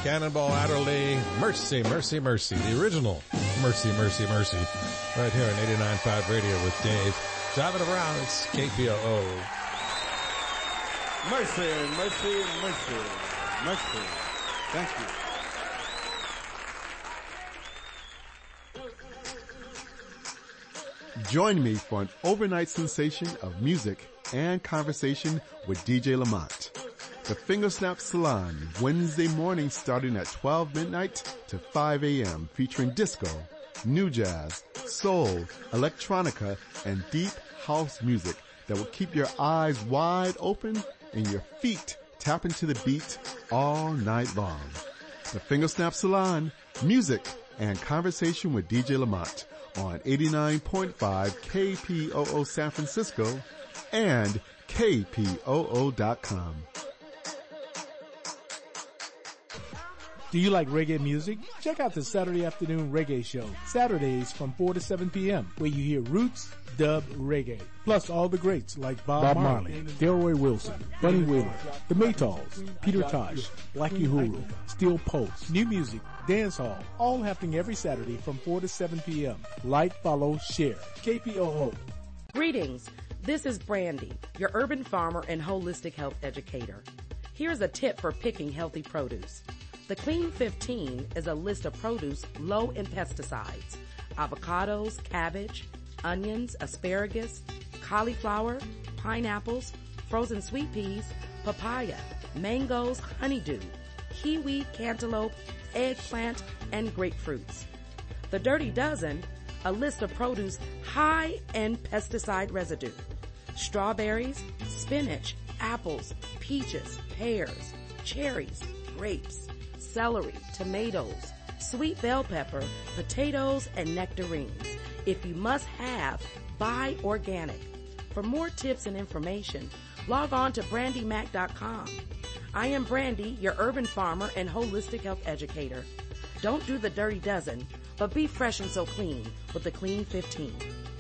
Cannonball Adderley, Mercy, Mercy, Mercy, the original Mercy, Mercy, Mercy, right here on eighty-nine point five Radio with Dave. Driving around, it's K P O O. Mercy, mercy, mercy, mercy. Thank you. Join me for an overnight sensation of music and conversation with D J Lamont. The Fingersnap Salon, Wednesday morning starting at twelve midnight to five a.m. featuring disco, new jazz, soul, electronica, and deep house music that will keep your eyes wide open and your feet tap into the beat all night long. The Fingersnap Salon, music and conversation with D J Lamont on eighty-nine point five K P O O San Francisco and K P O O dot com. Do you like reggae music? Check out the Saturday Afternoon Reggae Show, Saturdays from four to seven p.m., where you hear roots, dub, reggae, plus all the greats like Bob, Bob Marley, Marley, Delroy Wilson, Bunny Wheeler, The Maytals, Peter Tosh, Blackie Uhuru, Steel Pulse, new music, dance hall, all happening every Saturday from four to seven p.m. Like, follow, share. K P O O. Greetings. This is Brandy, your urban farmer and holistic health educator. Here's a tip for picking healthy produce. The Clean fifteen is a list of produce low in pesticides: avocados, cabbage, onions, asparagus, cauliflower, pineapples, frozen sweet peas, papaya, mangoes, honeydew, kiwi, cantaloupe, eggplant, and grapefruits. The Dirty Dozen, a list of produce high in pesticide residue: strawberries, spinach, apples, peaches, pears, cherries, grapes, celery, tomatoes, sweet bell pepper, potatoes, and nectarines. If you must have, buy organic. For more tips and information, log on to brandy mac dot com. I am Brandy, your urban farmer and holistic health educator. Don't do the Dirty Dozen, but be fresh and so clean with the Clean fifteen.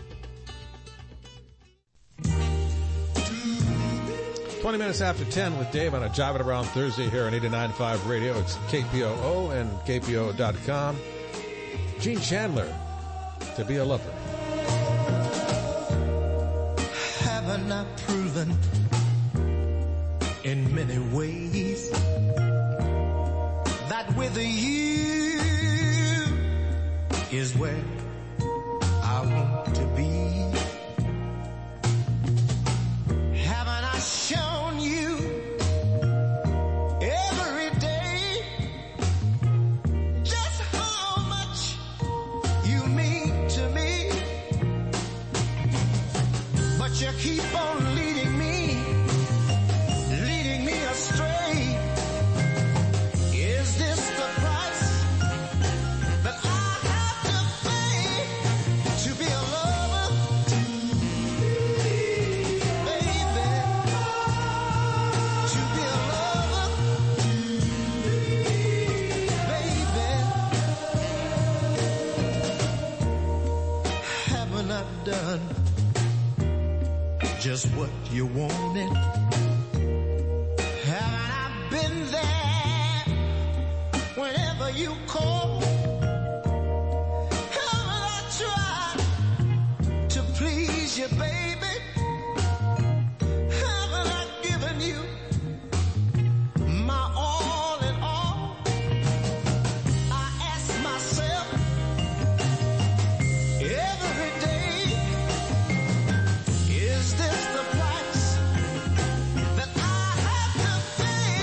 twenty minutes after ten with Dave on a Jiving Around Thursday here on eighty-nine point five Radio. It's K P O O and K P O O dot com. Gene Chandler, To Be a Lover. Haven't I proven in many ways that with you is where I want to be? Haven't I shown you every day just how much you mean to me? But you keep on leading me, leading me astray. Is this the price that I have to pay to be a lover? Baby, to be a lover. Baby, haven't I done just what you wanted? Haven't I been there whenever you call? Haven't I tried to please you, baby? Haven't I given you my all in all? I ask myself every day, is this the price that I have to pay?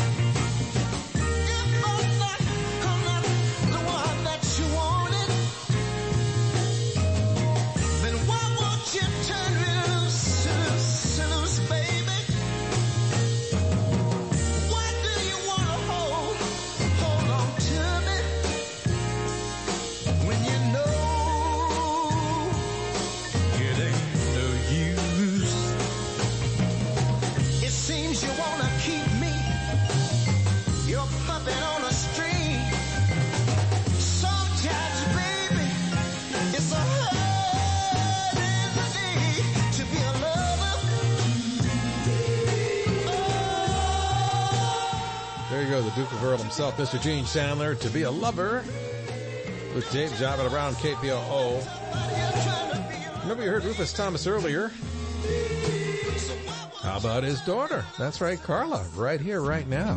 If I'm not, I'm not the one that you wanted, then why won't you turn Duke of Earl himself, Mister Gene Sandler, To Be a Lover, with Dave Jobbitt around K P O O. Remember you heard Rufus Thomas earlier. How about his daughter? That's right, Carla, right here, right now.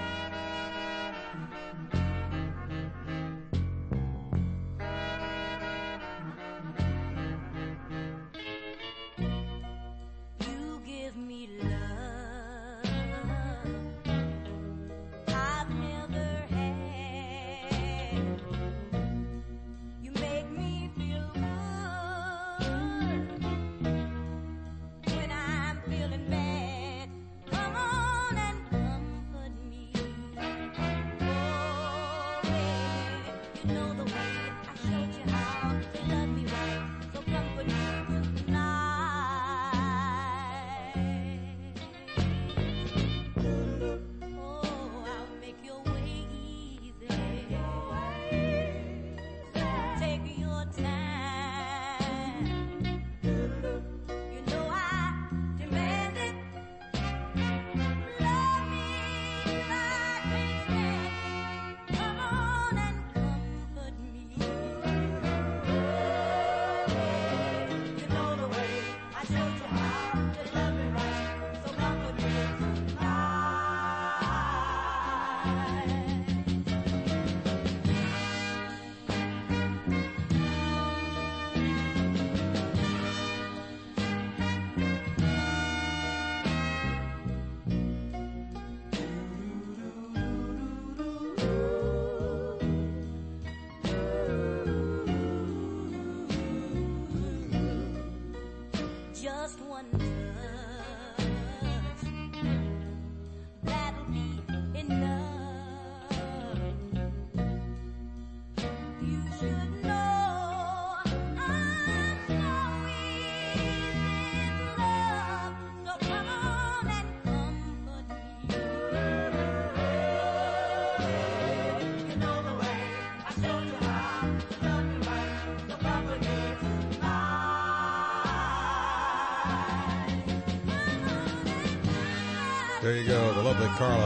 There you go, the lovely Carla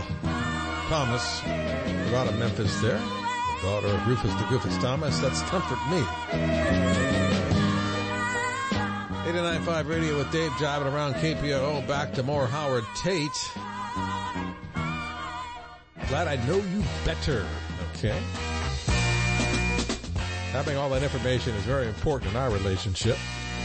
Thomas, out of Memphis there. Daughter of Rufus the Goofus Thomas. That's Comfort Me. eighty-nine point five Radio with Dave Jobbitt around K P O O. Back to more Howard Tate. Glad I know you better. Okay. Having all that information is very important in our relationship.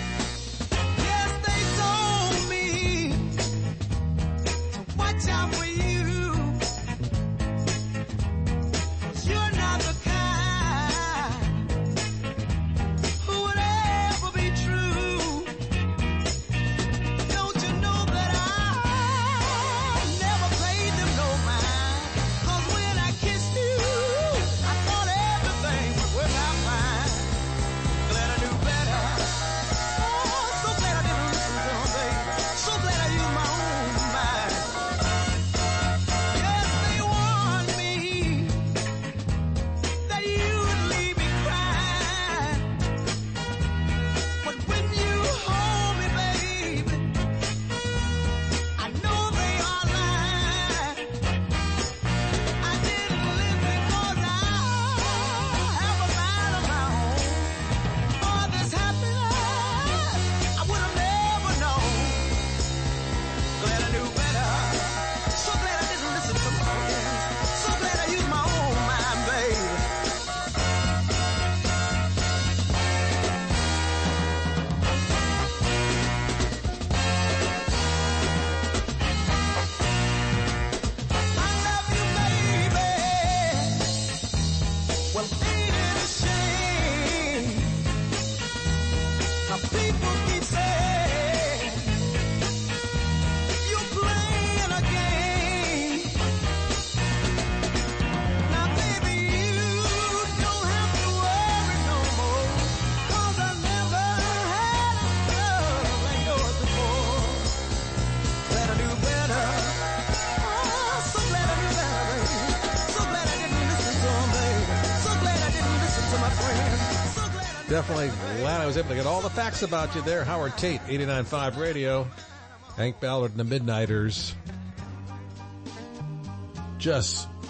Definitely glad I was able to get all the facts about you there. Howard Tate, eighty-nine point five Radio. Hank Ballard and the Midnighters. Just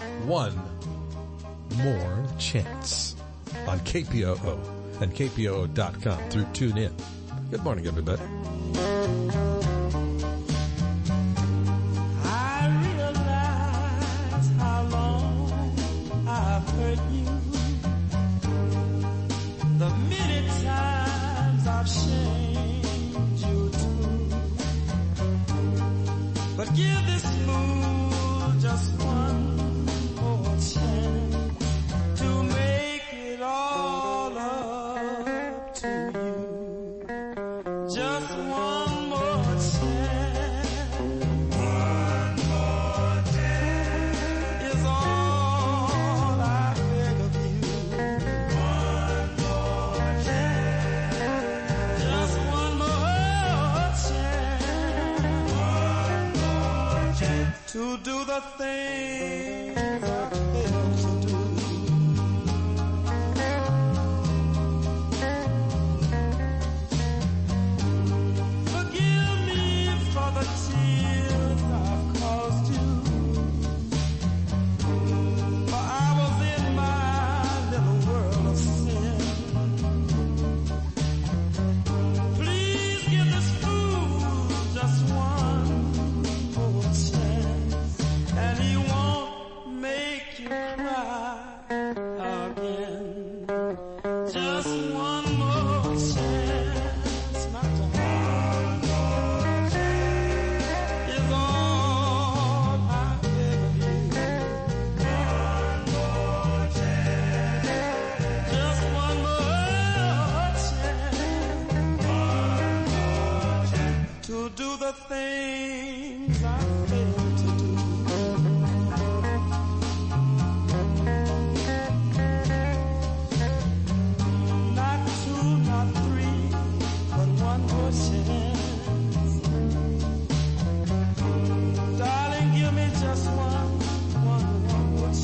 One More Chance on K P O O and K P O O dot com through TuneIn. Good morning, everybody. I realize how long I've hurt you. The many times I've shamed you too. But give this fool just one more chance to make it all up to you. Just one more chance. One more chance is all I beg of you. One more chance. Just one more chance. One more chance to do the things I failed to do. Forgive me for the tears I've caused you. For I was in my little world of sin. Please give this fool just one more chance, and he won't make you cry again. Just one more chance, not to one more chance is all I beg of you. One more chance, just one more chance, one more chance to do the things I failed to do. Not two, not three, but one more chance. Darling, give me just one, one, one more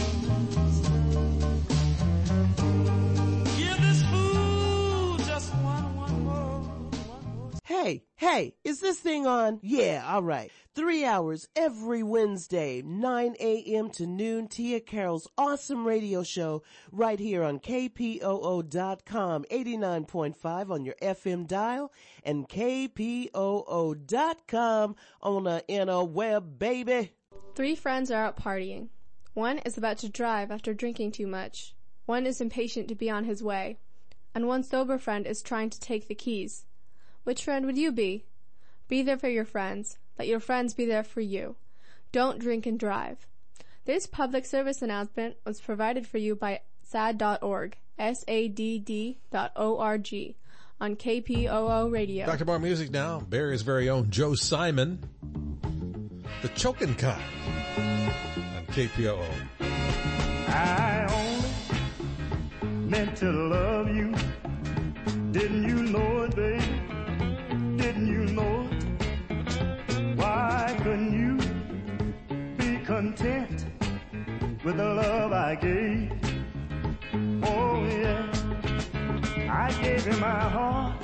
chance. Give this fool just one, one more, one more. Hey, hey, is this thing on? Yeah, all right. Three hours every Wednesday, nine a.m. to noon, Tia Carroll's awesome radio show right here on K P O O dot com, eighty-nine point five on your F M dial, and K P O O dot com on the interweb, baby. Three friends are out partying. One is about to drive after drinking too much. One is impatient to be on his way. And one sober friend is trying to take the keys. Which friend would you be? Be there for your friends. Let your friends be there for you. Don't drink and drive. This public service announcement was provided for you by S A D dot org, S A D D dot O R G, on K P O O Radio. Back to more music now. Barry's very own Joe Simon. The Chokin' Kind on K P O O. I only meant to love you. Didn't you know it, baby? Didn't you know it? Why couldn't you be content with the love I gave? Oh yeah, I gave you my heart,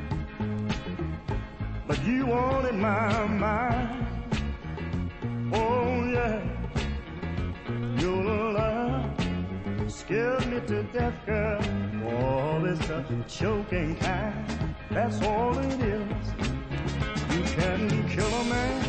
but you wanted my mind. Oh yeah, your love scared me to death, girl. Oh, it's a choking kind, that's all it is. You can kill a man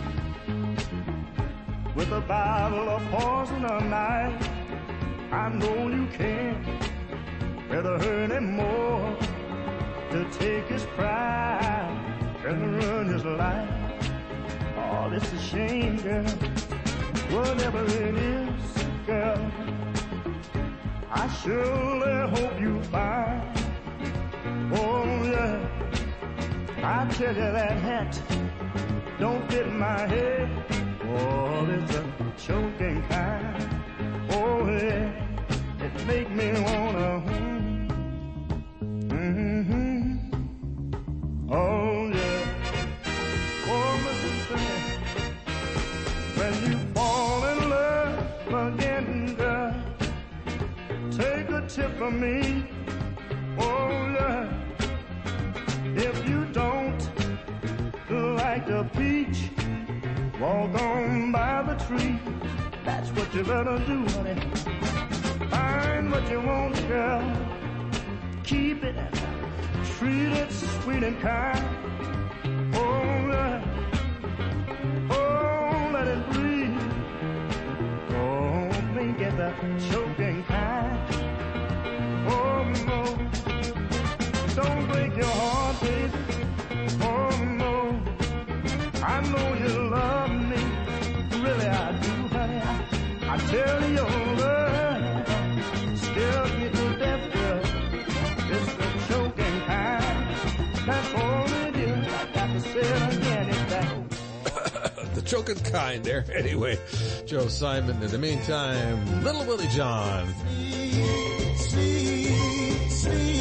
with a bottle of poison or knife. I know you can. Better hurt him more to take his pride and ruin his life. Oh, it's a shame, girl. Whatever it is, girl, I surely hope you find. Oh, yeah. I tell you that hat don't fit my head. Oh, it's a choking kind. Oh, yeah, it make me wanna. Mm-hmm. Oh, yeah. Oh, Mister Singer, when you fall in love again, girl, take a tip from me. Oh, yeah. If you don't like the peach, walk on by the tree. That's what you better do, honey. Find what you want, girl. Keep it, treat it sweet and kind. Oh, let, oh, let it breathe. Don't make it the choking kind. Oh, no. Don't break your heart, baby. Oh, no. I know you love me. Really, I do, honey. I, I tell you, your love scares me to death, girl. It's the choking kind. That's all it is. I got to say it again. It's that. The choking kind there. Anyway, Joe Simon. In the meantime, Little Willie John. Sweet, sweet, sweet.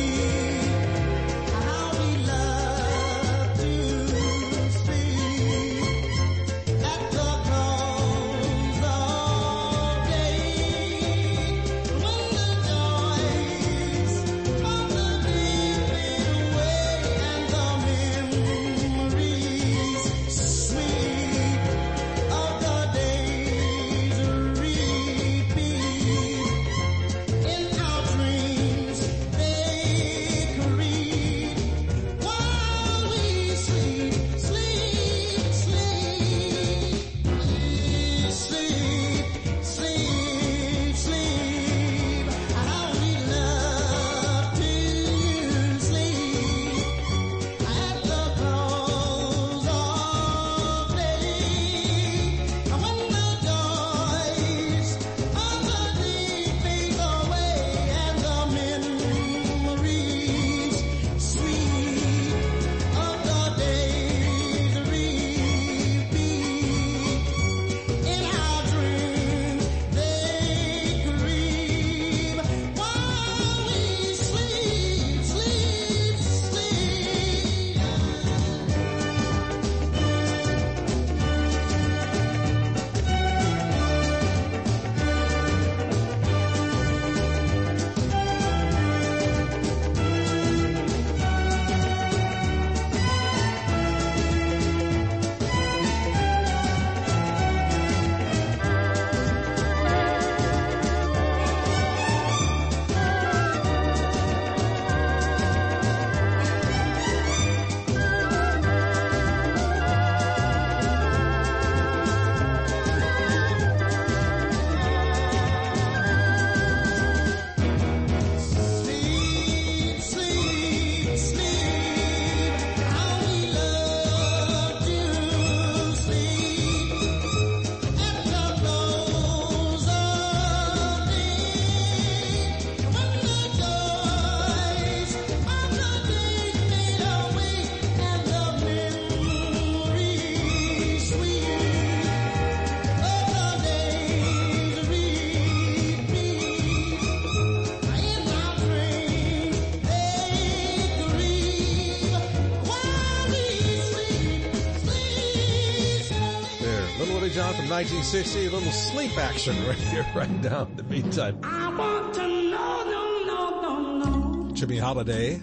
nineteen sixty, a little sleep action right here, right now in the meantime. I want to know, no, no, no, no. Jimmy Holiday.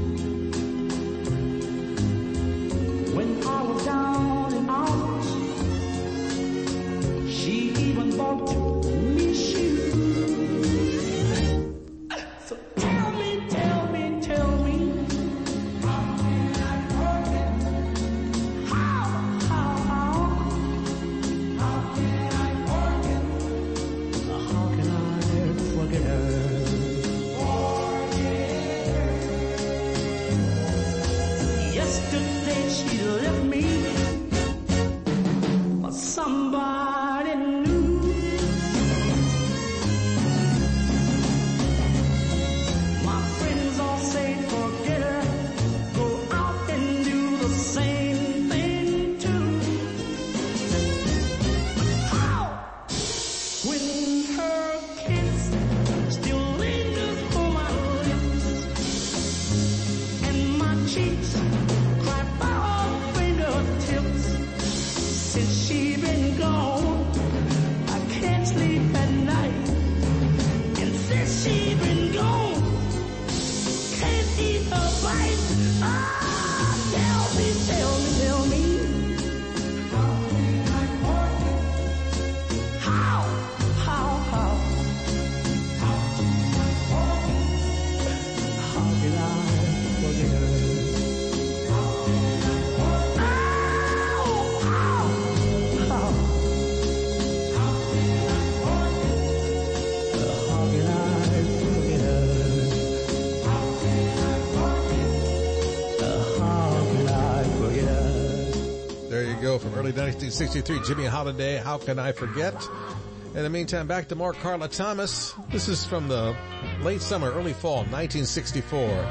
When I was down and out Since she been gone, I can't sleep at night. And since she been gone, can't eat a bite. Ah, tell me, tell me, tell me. How, how, how? How did I forget her? There you go, from early nineteen sixty-three, Jimmy Holiday, How Can I Forget? In the meantime, back to more Carla Thomas. This is from the late summer, early fall, nineteen sixty-four.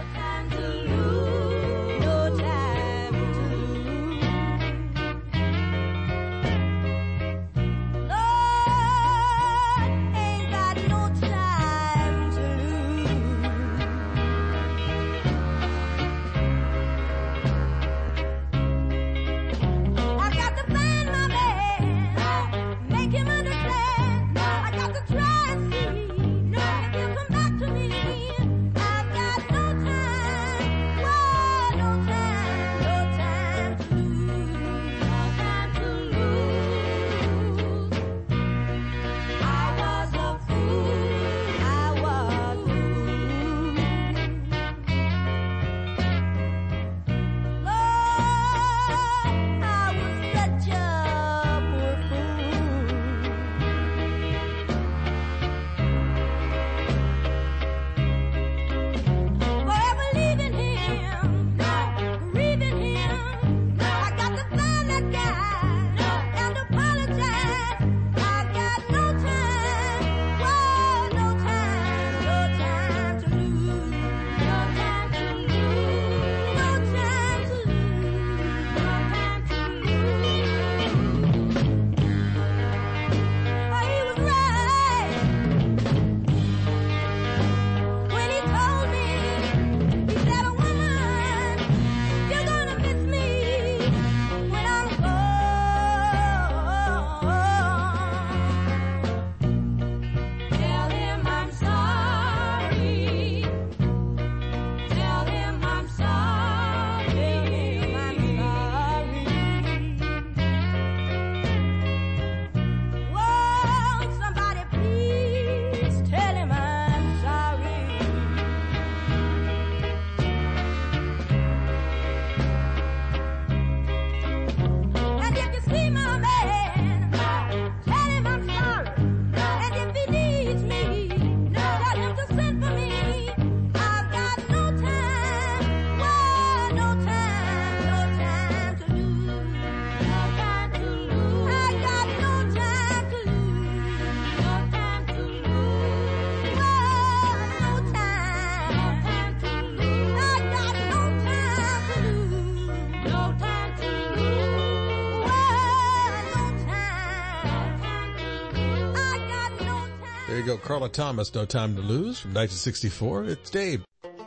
There you go, Carla Thomas, No Time to Lose, from nineteen sixty-four. It's Dave.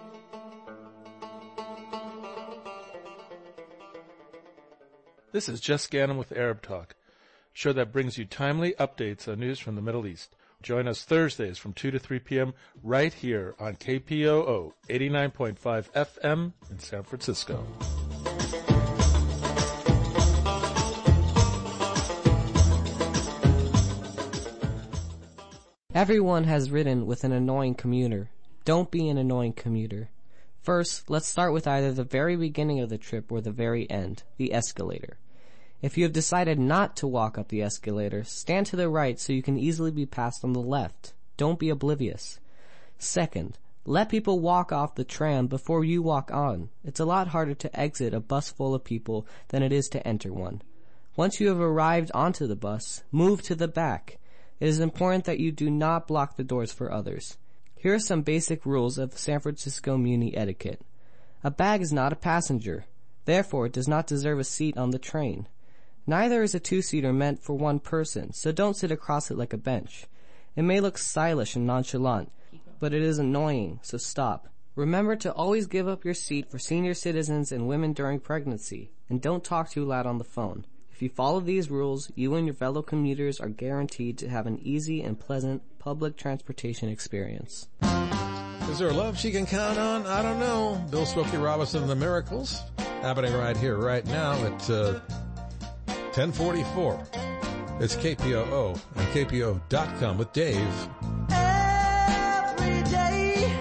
This is Jess Gannon with Arab Talk, a show that brings you timely updates on news from the Middle East. Join us Thursdays from two to three p.m. right here on K P O O eighty-nine point five F M in San Francisco. Everyone has ridden with an annoying commuter. Don't be an annoying commuter. First, let's start with either the very beginning of the trip or the very end, the escalator. If you have decided not to walk up the escalator, stand to the right so you can easily be passed on the left. Don't be oblivious. Second, let people walk off the tram before you walk on. It's a lot harder to exit a bus full of people than it is to enter one. Once you have arrived onto the bus, move to the back. It is important that you do not block the doors for others. Here are some basic rules of San Francisco Muni etiquette. A bag is not a passenger. Therefore, it does not deserve a seat on the train. Neither is a two-seater meant for one person, so don't sit across it like a bench. It may look stylish and nonchalant, but it is annoying, so stop. Remember to always give up your seat for senior citizens and women during pregnancy, and don't talk too loud on the phone. If If you follow these rules, you and your fellow commuters are guaranteed to have an easy and pleasant public transportation experience. Is there a love she can count on? I don't know. Bill Smokey Robinson and the Miracles, happening right here, right now at uh, ten forty-four. It's K P O O and K P O dot com with Dave. Every day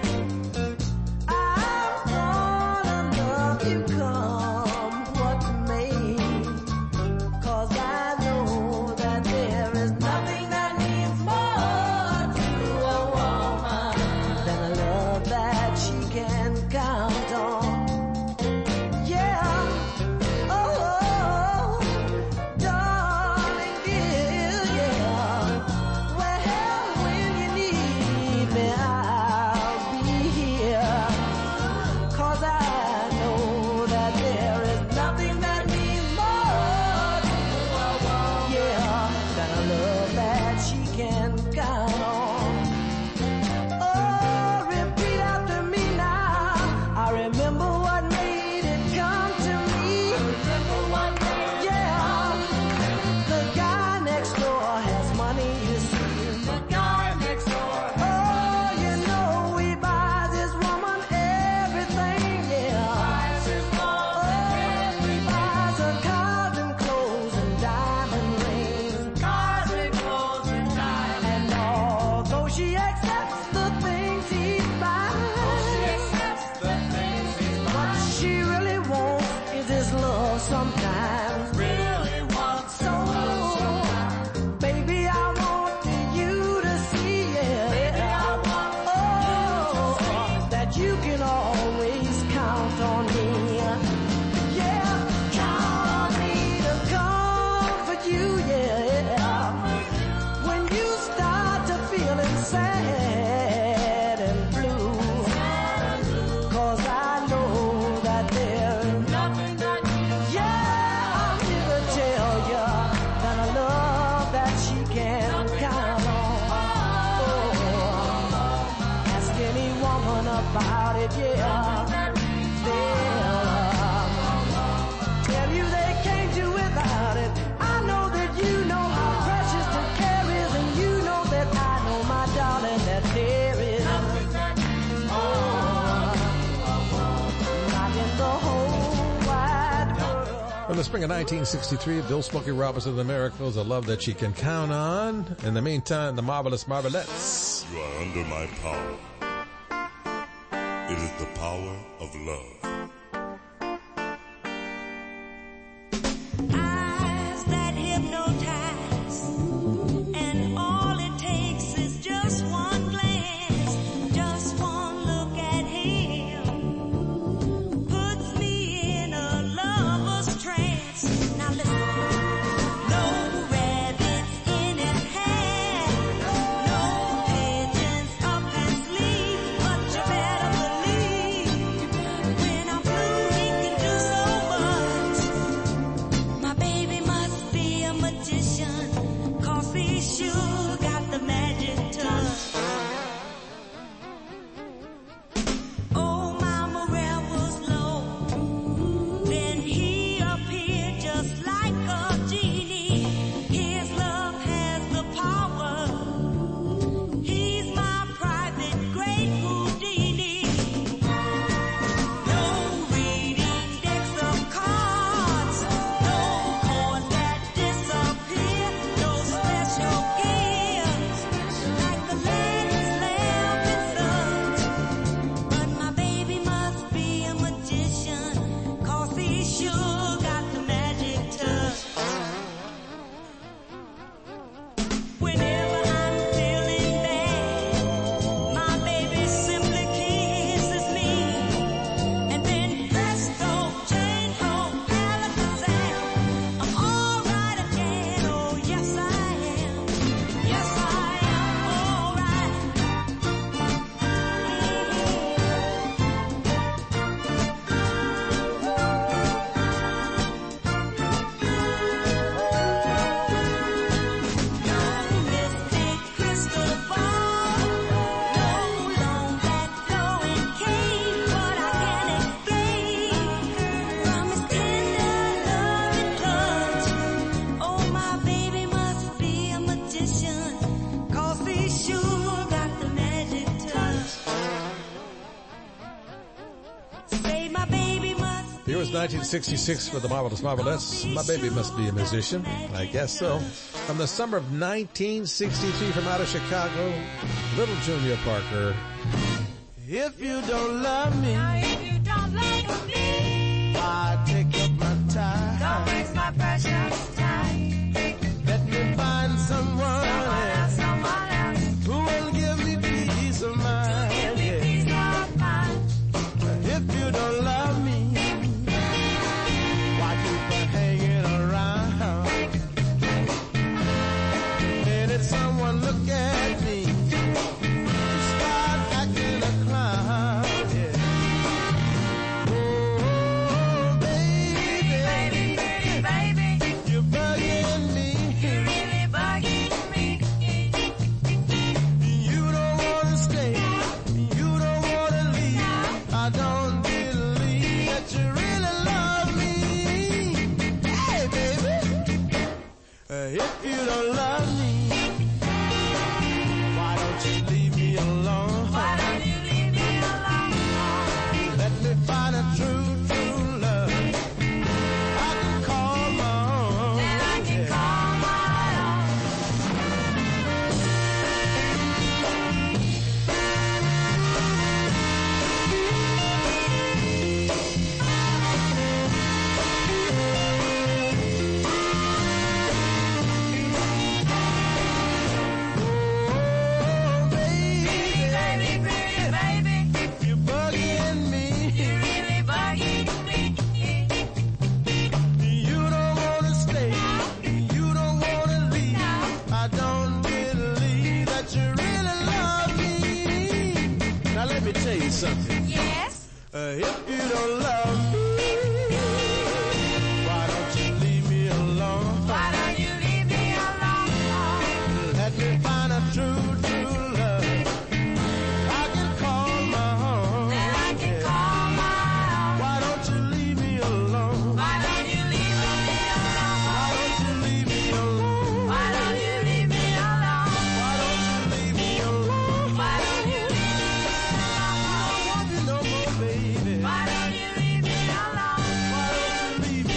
I'm gonna love you come what may, 'cause I know that there is nothing that means more to a woman than a love that she can count on. Yeah, oh, darling dear, yeah. Well, when you need me, I'll be here, 'cause I know that there is nothing that means more to a woman, yeah, than a love that she can count on. Oh, repeat after me now. I remember what made it come to me. Remember what made yeah. The guy next door has money, you see. The guy next door. Oh, you know he buys his woman everything, yeah. Buys his woman everything. Buys her cars and clothes and diamond rings. Cars and clothes and diamond rings. And although she accepts the things he buys, she accepts the things he buys. What she really wants is his love sometimes. Really wants so, baby, I want you to see, yeah. Baby, I want oh, that you can always count on me. Yeah, count on me to comfort you, yeah. When you start to feeling sad and blue, 'cause I know that there's nothing that yeah, I'm here to tell you that I love that she can count on. Oh, ask any woman about it, yeah. They'll uh, tell you they can't do without it. I know that you know how precious the care is, and you know that I know, my darling, that there is oh, not in the whole wide world. From the spring of nineteen sixty-three, Bill Smokey Robinson and the Miracles, a love that she can count on. In the meantime, the Marvelous Marvelettes. You are under my power. It is the power of love. Eyes that hypnotize, and all it takes is just one glance, just one look at him, puts me in a lover's trance. Now listen, no rabbits in his hand, no pigeons up his sleeve, but you better believe when I'm nineteen sixty-six for the Marvelous Marvelettes. My baby must be a musician. I guess so. From the summer of nineteen sixty-three from out of Chicago, Little Junior Parker. If you don't love me, now if you don't love me, why take up my time? Don't waste my precious time. Let me find someone, someone else, someone else who will give me peace of mind. Give me peace of mind. If you don't love me, why keep on hanging around? Let someone look at me. If you don't love me, why don't you leave me alone? Why don't you leave me alone? Let me find a true, true love I can call my own. That I can yeah. call my tell you something. Yes? Uh, if you don't love me, why don't you leave me alone? Why don't you leave me alone? Let me find a true, true love I can call my own. That I can yeah. call my own. Why don't you leave me alone? Why don't you leave me alone? Why don't you leave me alone? Why don't you leave me alone? Why don't you leave me alone? Why don't you leave me Why don't you leave me alone? Why don't you leave me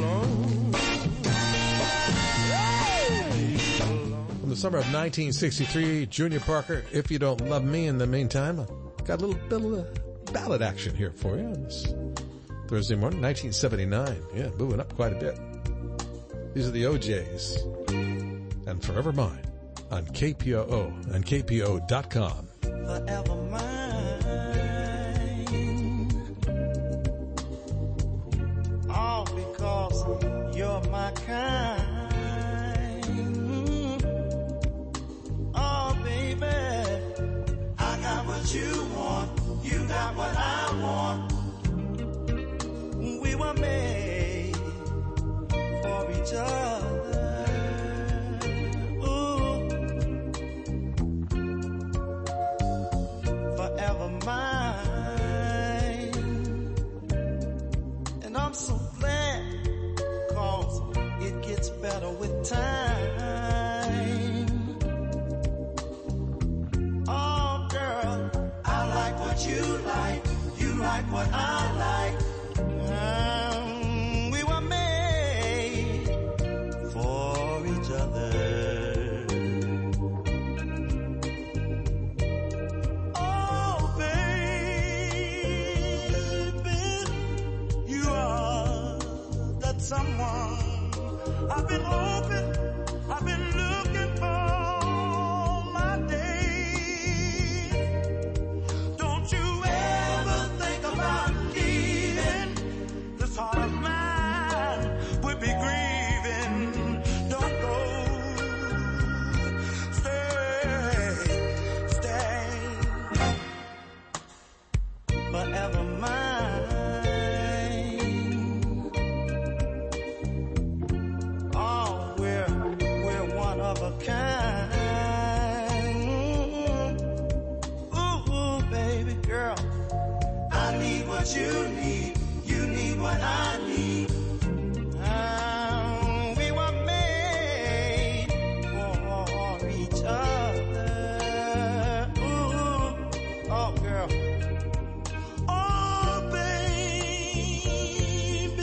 alone? From the summer of nineteen sixty-three, Junior Parker, If You Don't Love Me. In the meantime, I've got a little bit of uh, ballad action here for you on this Thursday morning, nineteen seventy-nine. Yeah, moving up quite a bit. These are the O Js. And Forever Mine on K P O O and K P O dot com. Forever mine. All because you're my kind. Oh, baby, I got what you want. You got what I want. We were made for each other. Ooh. Forever mine. And I'm so glad, cause it gets better with time. Oh girl, I like what you like, you like what I like. Um, we were made for each other. Oh baby, you are that someone I've been hoping, I've been looking for all my days. Don't you ever think about leaving this heart of mine would be grieving. Don't go, stay, stay, forever mine. Oh, we're, we're one of a kind. Ooh, ooh, baby girl, I need what you need, you need what I need. Um, we were made for each other. Ooh, oh girl. Oh baby,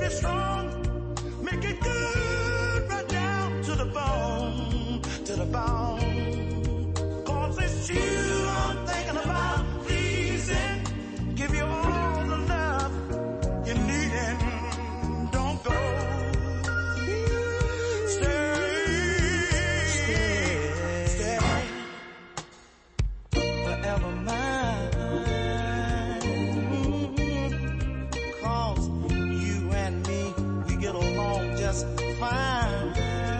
it strong, make it good right down to the bone, to the bone. Cause it's you I'm thinking about pleasing, give you all the love you need and don't go. Forever mine, cause you and me, we get along just fine.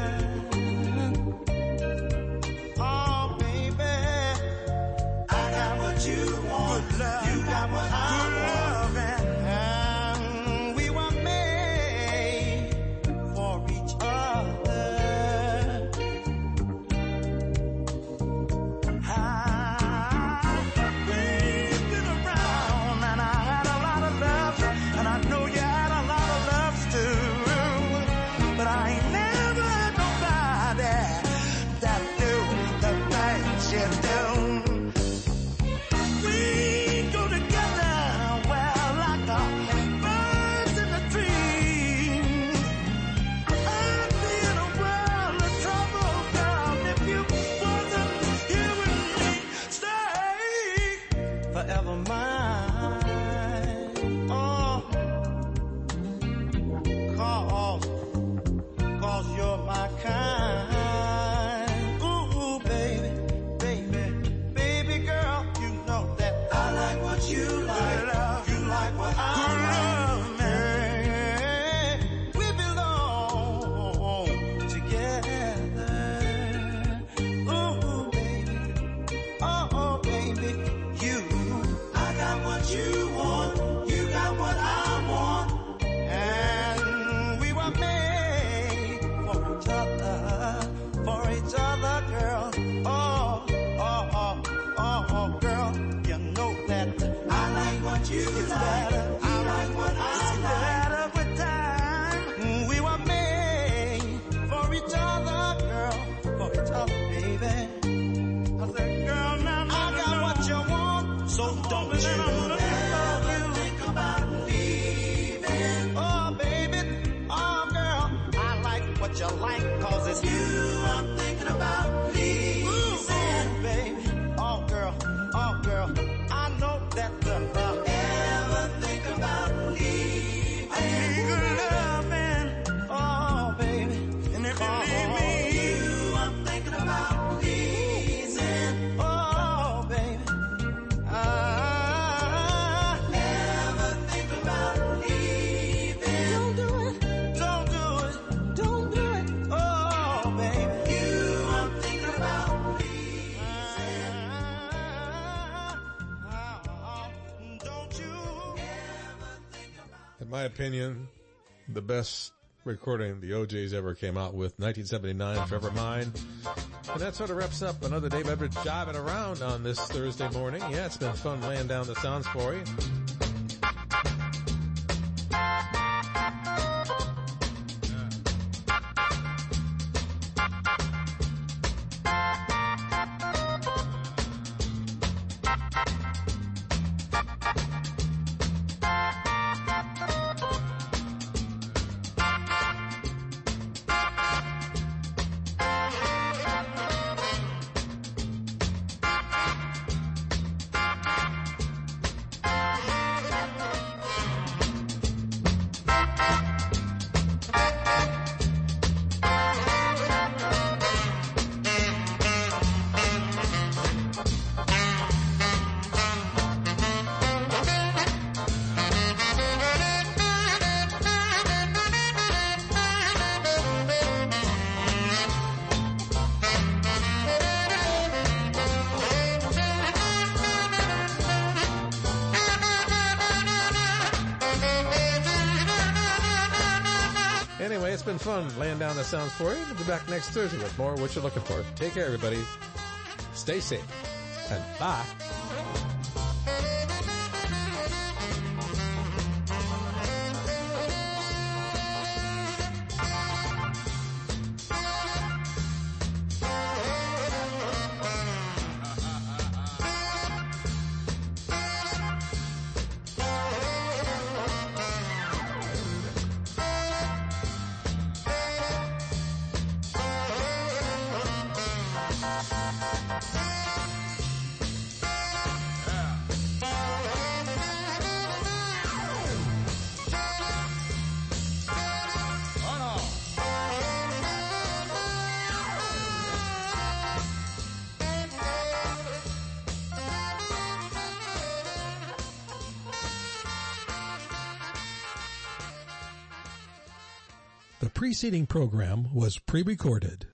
Oh baby, I got what you want, you got what I want, and we were made for each other. Forever mine, oh, cause, cause you're my kind. Ooh, baby, baby, baby girl, you know that I like what you like, you like what I like, man. We belong together. Ooh, baby, oh, oh, baby. You want, you got what I want, and we were made for each other, for each other, girl. Oh, oh, oh, oh, oh, girl, you know that I like what you it's like. Better. I like what I it's like. Better with time. We were made for each other, girl, for each other, baby. I said, girl, now, now I got now. What you want, so don't you? You like, cause it's you I'm thinking about pleasing, baby. Oh girl, oh girl, I know that the uh, ever think about leaving. I need good loving, oh baby. And if you leave me, you I'm thinking about pleasing, oh baby. I never think about leaving. Don't do it, don't do it, don't do it. In my opinion, the best recording the O Js ever came out with, nineteen seventy-nine, Forever Mine. And that sort of wraps up another Dave Edwards jiving around on this Thursday morning. Yeah, it's been fun laying down the sounds for you. Anyway, it's been fun laying down the sounds for you. We'll be back next Thursday with more What You're Looking For. Take care, everybody. Stay safe. And bye. The preceding program was pre-recorded.